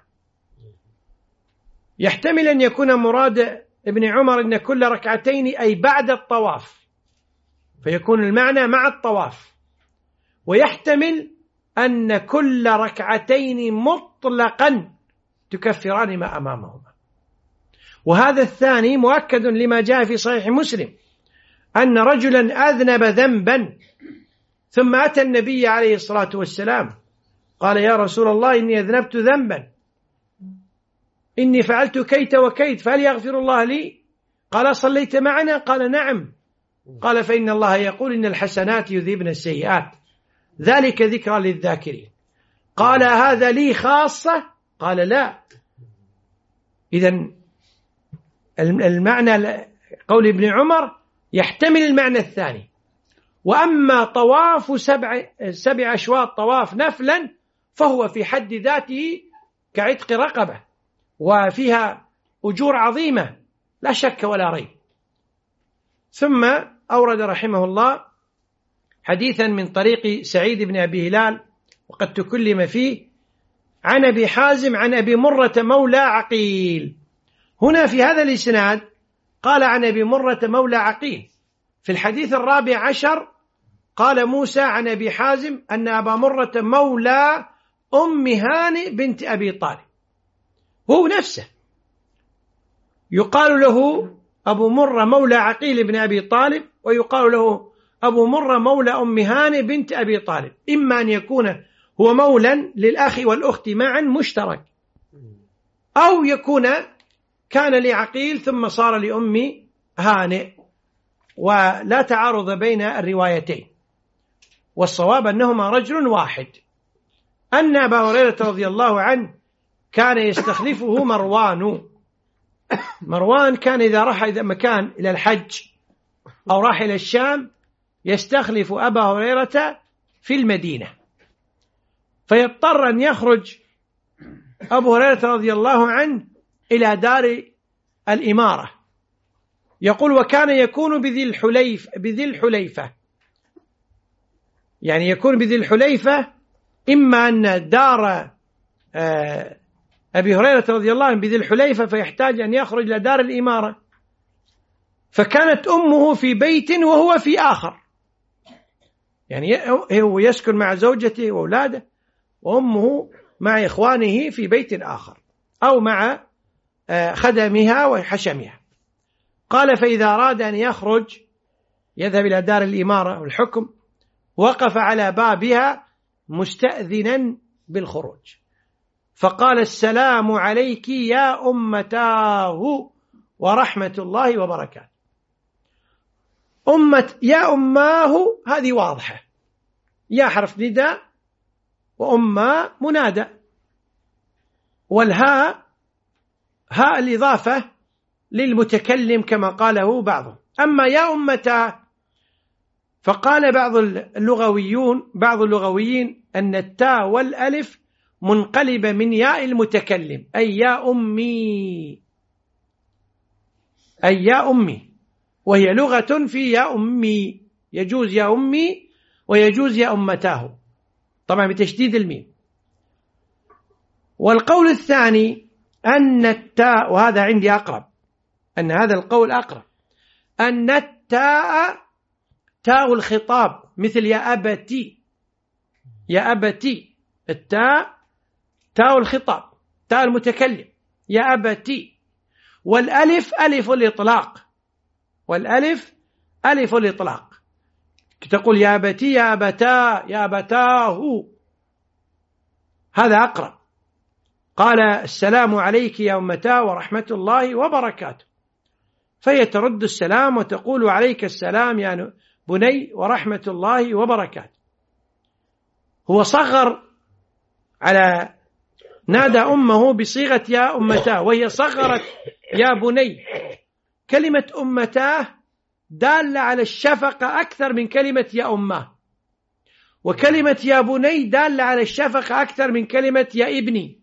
يحتمل أن يكون مراد ابن عمر إن كل ركعتين أي بعد الطواف، فيكون المعنى مع الطواف. ويحتمل أن كل ركعتين مطلقا تكفران ما أمامهما. وهذا الثاني مؤكد لما جاء في صحيح مسلم أن رجلا أذنب ذنبا ثم أتى النبي عليه الصلاة والسلام قال يا رسول الله إني أذنبت ذنبا، إني فعلت كيت وكيت، فهل يغفر الله لي؟ قال صليت معنا؟ قال نعم. قال فإن الله يقول إن الحسنات يذهبن السيئات، ذلك ذكرى للذاكرين. قال هذا لي خاصة؟ قال لا. إذن المعنى قول ابن عمر يحتمل المعنى الثاني. وأما طواف سبع, سبع أشواط طواف نفلا فهو في حد ذاته كعتق رقبة، وفيها أجور عظيمة لا شك ولا ريب. ثم أورد رحمه الله حديثا من طريق سعيد بن أبي هلال وقد تكلم فيه عن أبي حازم عن أبي مرة مولى عقيل. هنا في هذا الإسناد قال عن أبي مرة مولى عقيل. في الحديث الرابع عشر قال موسى عن أبي حازم أن أبا مرة مولى أم هانئ بنت أبي طالب، هو نفسه يقال له أبو مرة مولى عقيل بن أبي طالب، ويقال له أبو مرة مولى أم هانئ بنت أبي طالب. إما أن يكون هو مولا للأخ والأخت معا مشترك، أو يكون كان لعقيل ثم صار لأم هانئ، ولا تعارض بين الروايتين. والصواب أنهما رجل واحد. أن أبا هريرة رضي الله عنه كان يستخلفه مروان. مروان كان إذا راح إذا مكان إلى الحج أو راح إلى الشام يستخلف أبا هريرة في المدينة، فيضطر أن يخرج أبو هريرة رضي الله عنه إلى دار الإمارة. يقول وكان يكون بذي الحليف بذي الحليفة، يعني يكون بذي الحليفة، إما أن دار أبي هريرة رضي الله عنه بذي الحليفة فيحتاج أن يخرج إلى دار الإمارة، فكانت أمه في بيت وهو في آخر، يعني هو يسكن مع زوجته وأولاده وأمه مع إخوانه في بيت آخر أو مع خدمها وحشمها. قال فإذا أراد أن يخرج يذهب إلى دار الإمارة والحكم وقف على بابها مستأذنا بالخروج، فقال السلام عليك يا أمتاه ورحمة الله وبركاته. أمة يا أماه هذه واضحة، يا حرف نداء وأمة منادى، والهاء هاء الإضافة للمتكلم كما قاله بعضهم. أما يا أمتاه فقال بعض اللغويون بعض اللغويين أن التاء والألف منقلبة من ياء المتكلم، أي يا أمي، أي يا أمي، وهي لغة في يا أمي، يجوز يا أمي ويجوز يا أمتاه، طبعا بتشديد الميم. والقول الثاني أن التاء، وهذا عندي أقرب، أن هذا القول أقرب، أن التاء تاء الخطاب، مثل يا أبتي، يا أبتي، التاء تاء الخطاب، تاء المتكلم، يا أبتي. والألف ألف الإطلاق، والألف ألف الإطلاق، تقول يا أبتي، يا أبتا، يا أبتاه، هذا أقرب. قال السلام عليك يا أمتا ورحمة الله وبركاته، فهي ترد السلام وتقول عليك السلام يا بني ورحمة الله وبركاته. هو صغر على نادى أمه بصيغة يا أمتاه، وهي صغرت يا بني. كلمة أمتاه دالة على الشفقة أكثر من كلمة يا أماه، وكلمة يا بني دالة على الشفقة أكثر من كلمة يا ابني،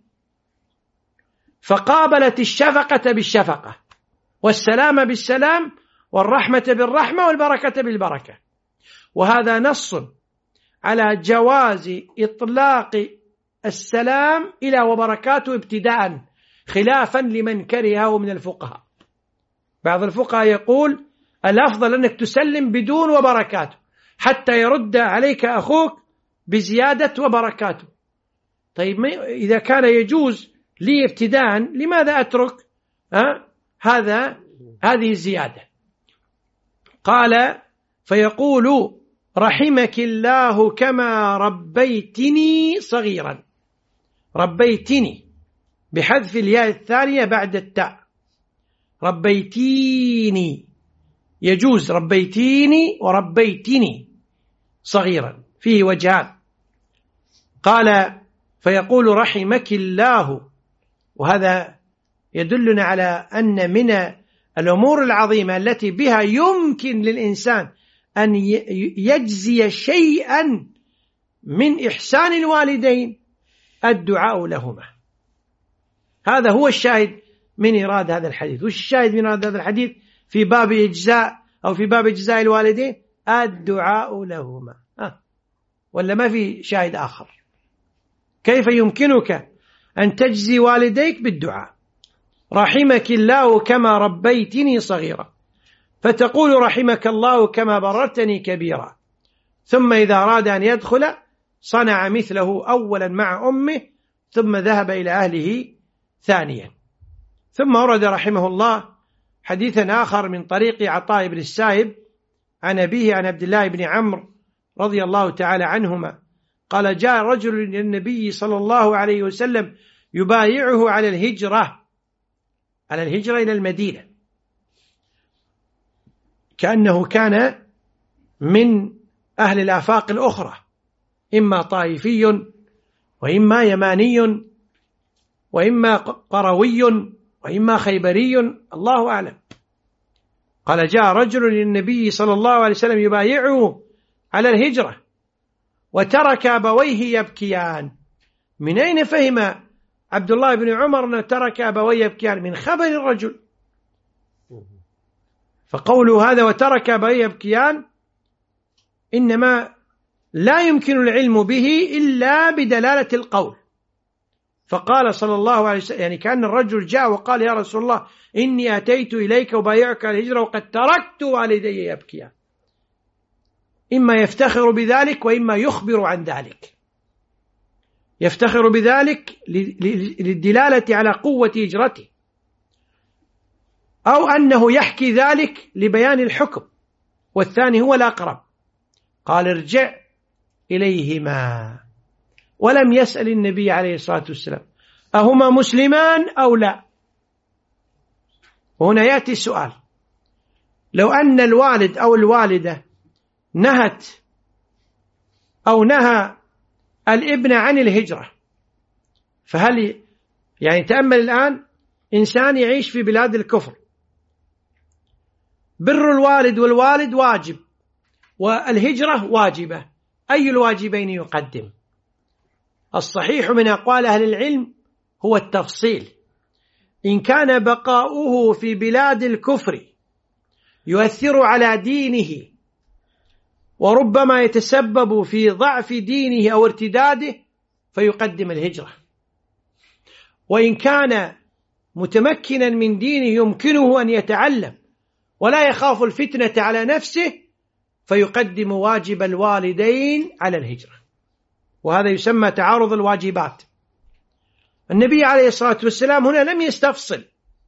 فقابلت الشفقة بالشفقة، والسلام بالسلام، والرحمة بالرحمة، والبركة بالبركة. وهذا نص على جواز إطلاق السلام إلى وبركاته ابتداء، خلافا لمن كرهه من الفقهاء. بعض الفقهاء يقول الأفضل أنك تسلم بدون وبركاته حتى يرد عليك أخوك بزيادة وبركاته. طيب إذا كان يجوز لي ابتداء لماذا أترك أه؟ هذا هذه الزيادة. قال فيقول رحمك الله كما ربيتني صغيرا، ربيتني بحذف الياء الثانية بعد التاء، ربيتيني يجوز، ربيتيني وربيتني صغيرا، فيه وجهان. قال فيقول رحمك الله، وهذا يدلنا على أن من الأمور العظيمة التي بها يمكن للإنسان أن يجزي شيئا من إحسان الوالدين الدعاء لهما. هذا هو الشاهد من إيراد هذا الحديث. وش الشاهد من إيراد هذا الحديث في باب إجزاء أو في باب إجزاء الوالدين؟ الدعاء لهما. أه. ولا ما في شاهد آخر؟ كيف يمكنك أن تجزي والديك بالدعاء؟ رحمك الله كما ربيتني صغيرا، فتقول رحمك الله كما بررتني كبيرا، ثم إذا أراد أن يدخل صنع مثله أولا مع أمه، ثم ذهب إلى أهله ثانيا. ثم ورد رحمه الله حديثا آخر من طريق عطاء بن السائب عن أبيه عن عبد الله بن عمرو رضي الله تعالى عنهما قال جاء رجل للنبي صلى الله عليه وسلم يبايعه على الهجرة، على الهجرة إلى المدينة، كأنه كان من أهل الآفاق الأخرى، إما طائفي وإما يماني وإما قروي وإما خيبري، الله أعلم. قال جاء رجل للنبي صلى الله عليه وسلم يبايعه على الهجرة وترك أبويه يبكيان. من أين فهم عبد الله بن عمر أنه ترك أبويه يبكيان؟ من خبر الرجل. فقوله هذا وترك أبويه يبكيان إنما لا يمكن العلم به إلا بدلالة القول. فقال صلى الله عليه وسلم، يعني كأن الرجل جاء وقال يا رسول الله إني أتيت إليك وبايعك على الهجرة وقد تركت والدي يبكيان، إما يفتخر بذلك وإما يخبر عن ذلك. يفتخر بذلك للدلالة على قوة هجرته، أو أنه يحكي ذلك لبيان الحكم، والثاني هو الأقرب. قال ارجع إليهما، ولم يسأل النبي عليه الصلاة والسلام أهما مسلمان أو لا. وهنا يأتي السؤال، لو أن الوالد أو الوالدة نهت أو نهى الابن عن الهجرة، فهل يعني تأمل الآن إنسان يعيش في بلاد الكفر، بر الوالد والوالد واجب والهجرة واجبة، أي الواجبين يقدم؟ الصحيح من أقوال أهل العلم هو التفصيل. إن كان بقاؤه في بلاد الكفر يؤثر على دينه وربما يتسبب في ضعف دينه أو ارتداده فيقدم الهجرة. وإن كان متمكنا من دينه يمكنه أن يتعلم ولا يخاف الفتنة على نفسه فيقدم واجب الوالدين على الهجرة، وهذا يسمى تعارض الواجبات. النبي عليه الصلاة والسلام هنا لم يستفصل،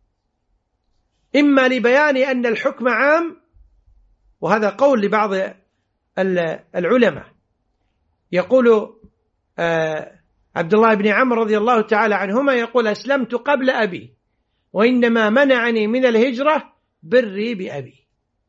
إما لبيان أن الحكم عام، وهذا قول لبعض العلماء، يقول عبد الله بن عمرو رضي الله تعالى عنهما يقول: أسلمت قبل أبي وإنما منعني من الهجرة بري بأبي.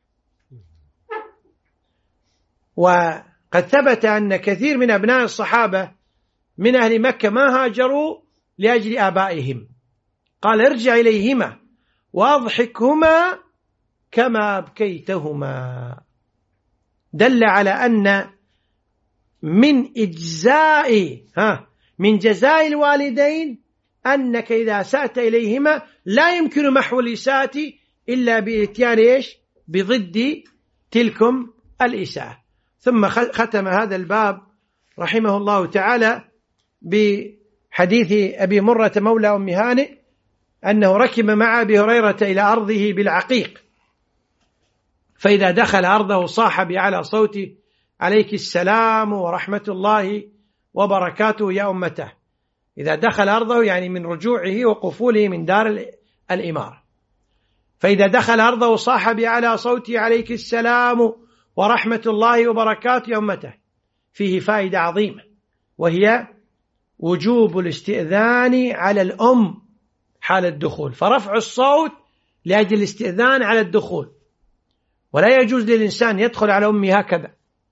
وقد ثبت أن كثير من أبناء الصحابة من أهل مكة ما هاجروا لأجل آبائهم، قال: ارجع إليهما وأضحكهما كما أبكيتهما. دل على أن من إجزاء ها من جزاء الوالدين أنك إذا أسأت إليهما لا يمكن محو الإساءة إلا بإتيان إيش؟ بضد تلكم الإساءة. ثم ختم هذا الباب رحمه الله تعالى بحديث أبي مرة مولى أم هانئ أنه ركب مع أبي هريرة إلى أرضه بالعقيق، فإذا دخل أرضه صاح بأعلى صوته: عليك السلام ورحمة الله وبركاته يا أمته. إذا دخل أرضه يعني من رجوعه وقفوله من دار الإمارة. فإذا دخل أرضه صاح بأعلى صوته: عليك السلام ورحمة الله وبركاته يا أمته. فيه فائدة عظيمة، وهي وجوب الاستئذان على الأم حال الدخول، فرفع الصوت لأجل الاستئذان على الدخول، ولا يجوز للإنسان يدخل على أمه هكذا.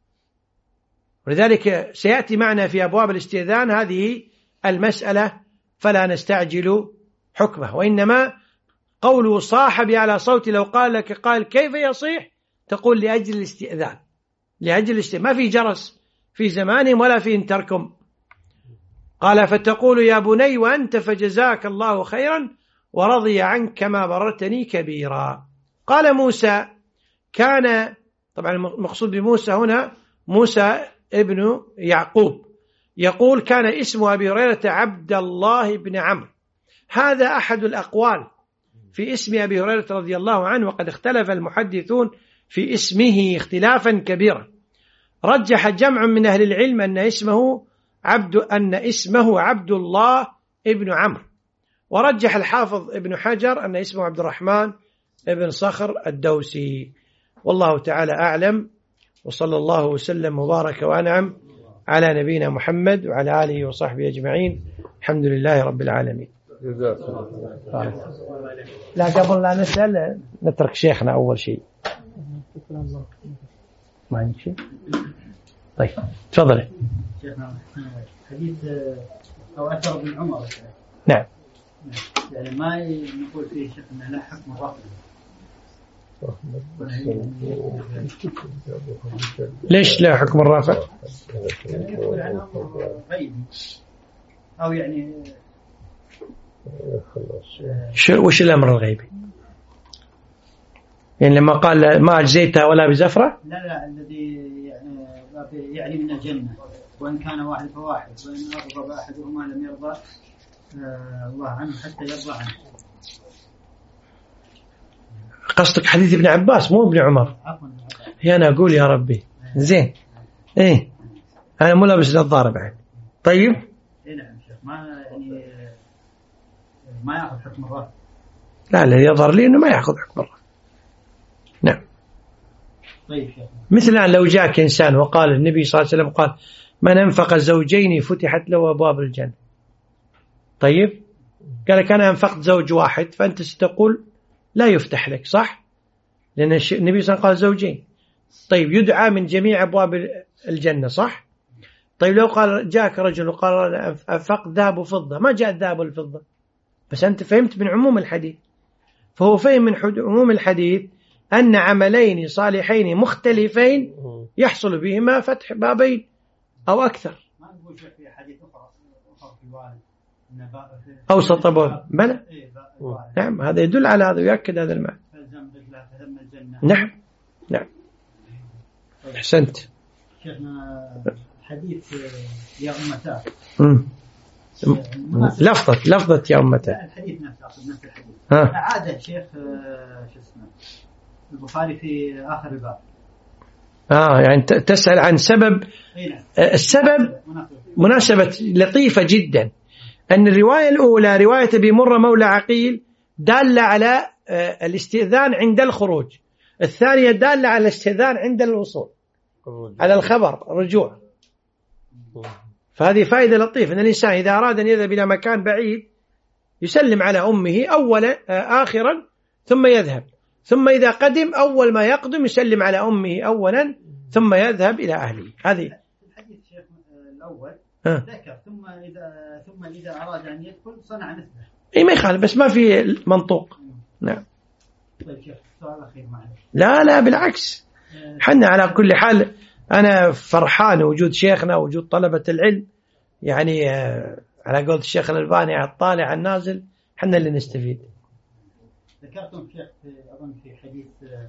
ولذلك سيأتي معنا في أبواب الاستئذان هذه المسألة، فلا نستعجل حكمه. وإنما قوله صاح بأعلى صوت، لو قال لك قال كيف يصيح، تقول لأجل الاستئذان، لأجل الاستئذان، ما في جرس في زمانهم ولا في انتركم. قال: فتقول يا بني وأنت فجزاك الله خيرا ورضي عنك كما بررتني كبيرا. قال موسى كان، طبعا المقصود بموسى هنا موسى ابن يعقوب، يقول: كان اسم أبي هريرة عبد الله بن عمرو. هذا أحد الأقوال في اسم أبي هريرة رضي الله عنه، وقد اختلف المحدثون في اسمه اختلافا كبيرا. رجح جمع من أهل العلم أن اسمه عبد أن اسمه عبد الله ابن عمرو، ورجح الحافظ ابن حجر أن اسمه عبد الرحمن ابن صخر الدوسي. والله تعالى أعلم، وصلى الله وسلم وبارك وأنعم على نبينا محمد وعلى آله وصحبه أجمعين. الحمد لله رب العالمين. لا قبل لا نسأل نترك شيخنا أول شيء. ما عندك شيء؟ طيب تفضل. شيخنا حديث أو أثر ابن عمر. نعم. يعني ما نقول فيه شيخنا لا حكم الرفض. ليش لا حكم الرافع؟ يعني يقول عن أمر غيبي أو يعني شو وش الأمر الغيبي؟ يعني لما قال ما أجزيتها ولا بزفرة؟ لا لا الذي يعني يعني من الجنة، وإن كان واحد فواحد، وإن أرضى أحدهما لم يرضى الله عنه حتى يرضى عنه. قصدك حديث ابن عباس مو ابن عمر؟ عفوا. هي أنا أقول يا ربي زين. إيه أنا مو لابس نظارة بعد. طيب. إيه نعم شيخ، ما يعني ما يأخذ حكم الرفض. لا لا يظهر لي إنه ما يأخذ حكم الرفض. نعم. طيب شيخ. مثل لو جاءك إنسان وقال النبي صلى الله عليه وسلم قال من أنفق زوجين فتحت له أبواب الجنة. طيب قال لك أنا أنفقت زوج واحد، فأنت ستقول لا يفتح لك، صح؟ لأن النبي صلى الله عليه وسلم قال زوجين. طيب يدعى من جميع أبواب الجنة، صح؟ طيب لو قال جاءك رجل وقال أنفقت ذهب وفضة، ما جاء الذهب والفضة، بس أنت فهمت من عموم الحديث، فهو فهم من عموم الحديث أن عملين صالحين مختلفين يحصل بهما فتح بابين أو أكثر. ما نقول في حديث أخرى أخرى في الوالد أوسط باب بلى. نعم هذا يدل على هذا ويؤكد هذا المعنى. نعم نعم أحسنت. شيخنا حديث يا أمتاه لفظة لفظة يا أمتها الحديث نفسه نفس الحديث ها. عادة شيخ شو اسمه البخاري في آخر الباب. آه يعني تسأل عن سبب. السبب مناسبة لطيفة جدا، أن الرواية الأولى رواية أبي مرة مولى عقيل دالة على الاستئذان عند الخروج، الثانية دالة على الاستئذان عند الوصول، على الخبر الرجوع. فهذه فائدة لطيفة، أن الإنسان إذا أراد أن يذهب إلى مكان بعيد يسلم على أمه أولا آخرا ثم يذهب، ثم إذا قدم أول ما يقدم يسلم على أمه أولا ثم يذهب إلى أهله. هذه الحديث الشيخ الأول ها. ذكر ثم إذا ثم إذا أراد أن يدخل صنع مثله. إيه ما يخالف، بس ما في منطوق. نعم. طيب شيخ سؤال أخير معنا. لا لا بالعكس، حنا على كل حال أنا فرحان وجود شيخنا وجود طلبة العلم، يعني على قول الشيخ الألباني على الطالع على النازل حنا اللي نستفيد. ذكرتم شيخ أظن في حديث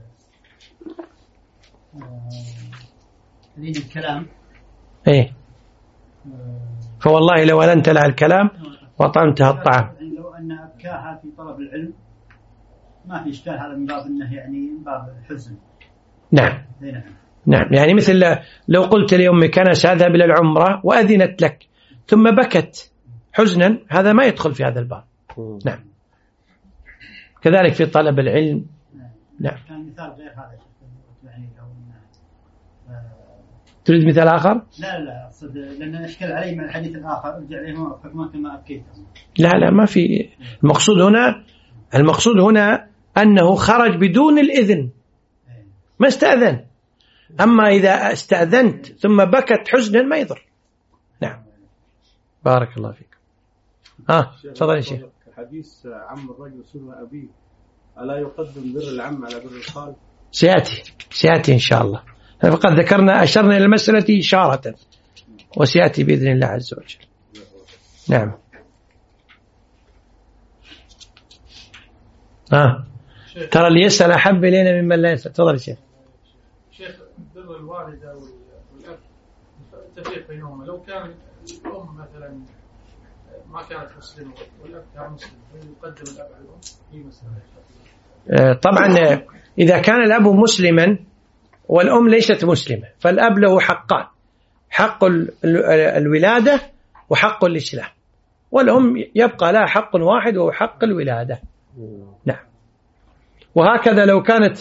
لين الكلام. إيه. فوالله لو أنت لها الكلام وطعمتها الطعام. لو أن أبكاها في طلب العلم ما في إشكال، هذا من باب أنه يعني من باب الحزن. نعم. نعم. نعم يعني مثل لو قلت لأمك أنا سأذهب إلى العمرة وأذنت لك ثم بكت حزنا، هذا ما يدخل في هذا الباب. نعم. كذلك في طلب العلم. نعم. كان مثال غير هذا يعني لو تريد مثال آخر؟ لا لا أقصد لأن أشكل علي من الحديث الآخر أرجع عليه فكما كما أبكيت. لا لا ما في. المقصود هنا المقصود هنا أنه خرج بدون الإذن، ما استأذن. أما إذا استأذنت ثم بكت حزنا ما يضر. نعم. بارك الله فيك. آه تفضل يا شيخ. حديث عم الرجل سلم أبيه ألا يقدم بر العم على بر الخال؟ سيأتي سيأتي إن شاء الله، فقد ذكرنا أشرنا إلى المسألة إشارة وسيأتي بإذن الله عز وجل. نعم. آه. ترى اللي يسأل أحب إلينا ممن لا يسأل. تفضل يا شيخ. شيخ بر الوالدة والأب التفريق بينهما، لو كان الأم مثلا ما كانت مسلمة والأب كان مسلم يقدم الأب على الأم في مسألة. طبعا إذا كان الأب مسلما والأم ليست مسلمة فالأب له حقان، حق الولادة وحق الإسلام، والأم يبقى لها حق واحد وهو حق الولادة. نعم. وهكذا لو كانت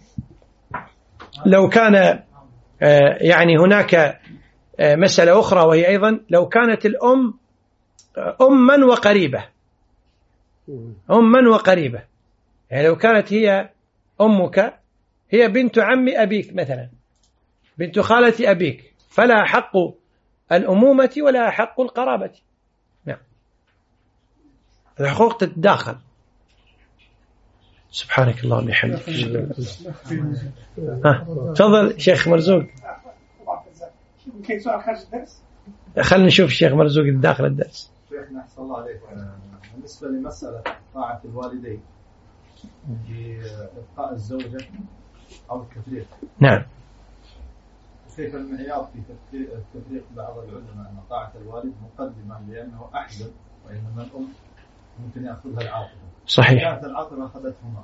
لو كان يعني هناك مسألة أخرى وهي أيضا لو كانت الأم أما وقريبة، أما وقريبة، يعني لو كانت هي أمك هي بنت عم أبيك مثلا، بنت خالة أبيك، فلا حق الأمومة ولا حق القرابة. نعم. الحقوق تتداخل. سبحانك اللهم وبحمدك. تفضل شيخ مرزوق. خلينا نشوف الشيخ مرزوق داخل الدرس. شيخنا أحسن الله عليك، بالنسبة لمسألة طاعة الوالدين في إبقاء الزوجة أو التفريق. نعم. كيف المعيار في تفريق بعض العلماء أن طاعة الوالد مقدمة لأنه أحسن، وإنما الأم ممكن يأخذها العاطفة. صحيح. كانت العاطفة أخذتهما.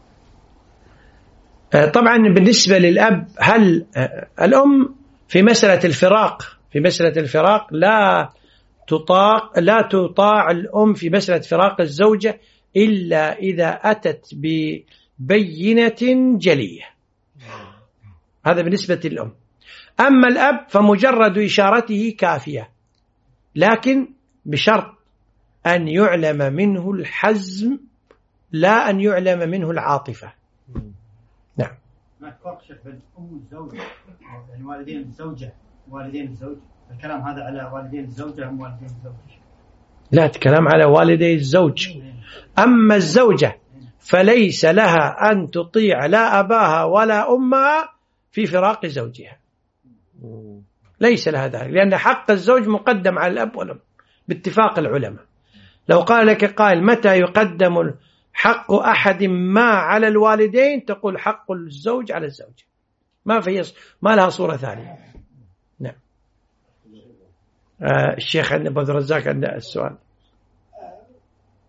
طبعا بالنسبة للأب، هل الأم في مسألة الفراق في مسألة الفراق لا تطاع لا تطاع الأم في مسألة فراق الزوجة إلا إذا أتت ببينة جلية. هذا بالنسبة للأم. أما الأب فمجرد إشارته كافية، لكن بشرط أن يعلم منه الحزم لا أن يعلم منه العاطفة. نعم. ما فرق شيخ بين أم الزوجة يعني والدين الزوجة والدين الزوج، الكلام هذا على والدين الزوجة أم والدين الزوج؟ لا، الكلام على والدي الزوج. أما الزوجة فليس لها أن تطيع لا أباها ولا أمها في فراق زوجها، ليس لها ذلك، لأن حق الزوج مقدم على الأب والأم باتفاق العلماء. لو قال لك قائل متى يقدم حق أحد ما على الوالدين، تقول حق الزوج على الزوجة، ما في ما لها صورة ثانية. نعم. آه الشيخ عند أبو الرزاق عنده السؤال.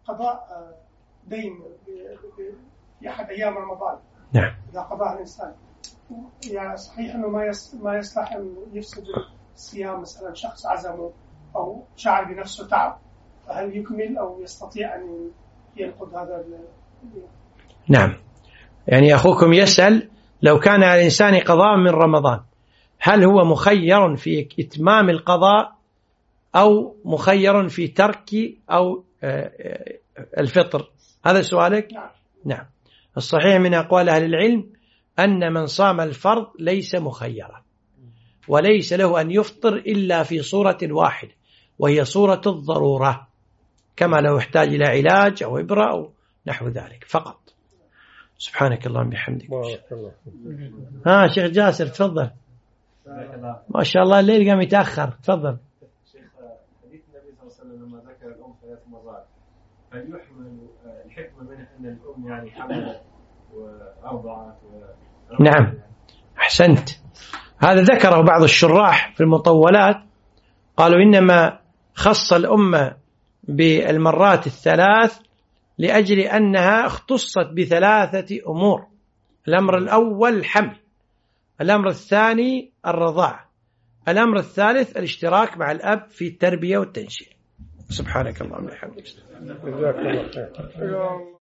قضاء دين في أحد أيام رمضان. نعم. إذا قضاء الإنسان يعني صحيح أنه ما ما يصلح أن يفسد الصيام، مثلا شخص عزمه أو شعر بنفسه تعب، فهل يكمل أو يستطيع أن ينقض هذا اليوم؟ نعم. يعني أخوكم يسأل لو كان على الإنسان قضاء من رمضان هل هو مخير في إتمام القضاء أو مخير في ترك أو الفطر؟ هذا سؤالك؟ نعم. نعم. الصحيح من أقوال أهل العلم أن من صام الفرض ليس مخيرا، وليس له أن يفطر إلا في صورة واحدة وهي صورة الضرورة، كما لو احتاج إلى علاج أو إبرة أو نحو ذلك فقط. سبحانك اللهم بحمدك. ها شيخ جاسر تفضل. ما شاء الله الليل قام يتأخر. تفضل. شيخ، حديث النبي صلى الله عليه وسلم لما ذكر الأم ثلاث مرات، هل يحمل الحكمة منه أن الأم يعني حملت وأرضعت و... نعم أحسنت. هذا ذكره بعض الشراح في المطولات، قالوا إنما خص الأمة بالمرات الثلاث لأجل أنها اختصت بثلاثة أمور. الأمر الأول الحمل، الأمر الثاني الرضاعة، الأمر الثالث الاشتراك مع الأب في التربية والتنشئة. سبحانك اللهم وبحمدك.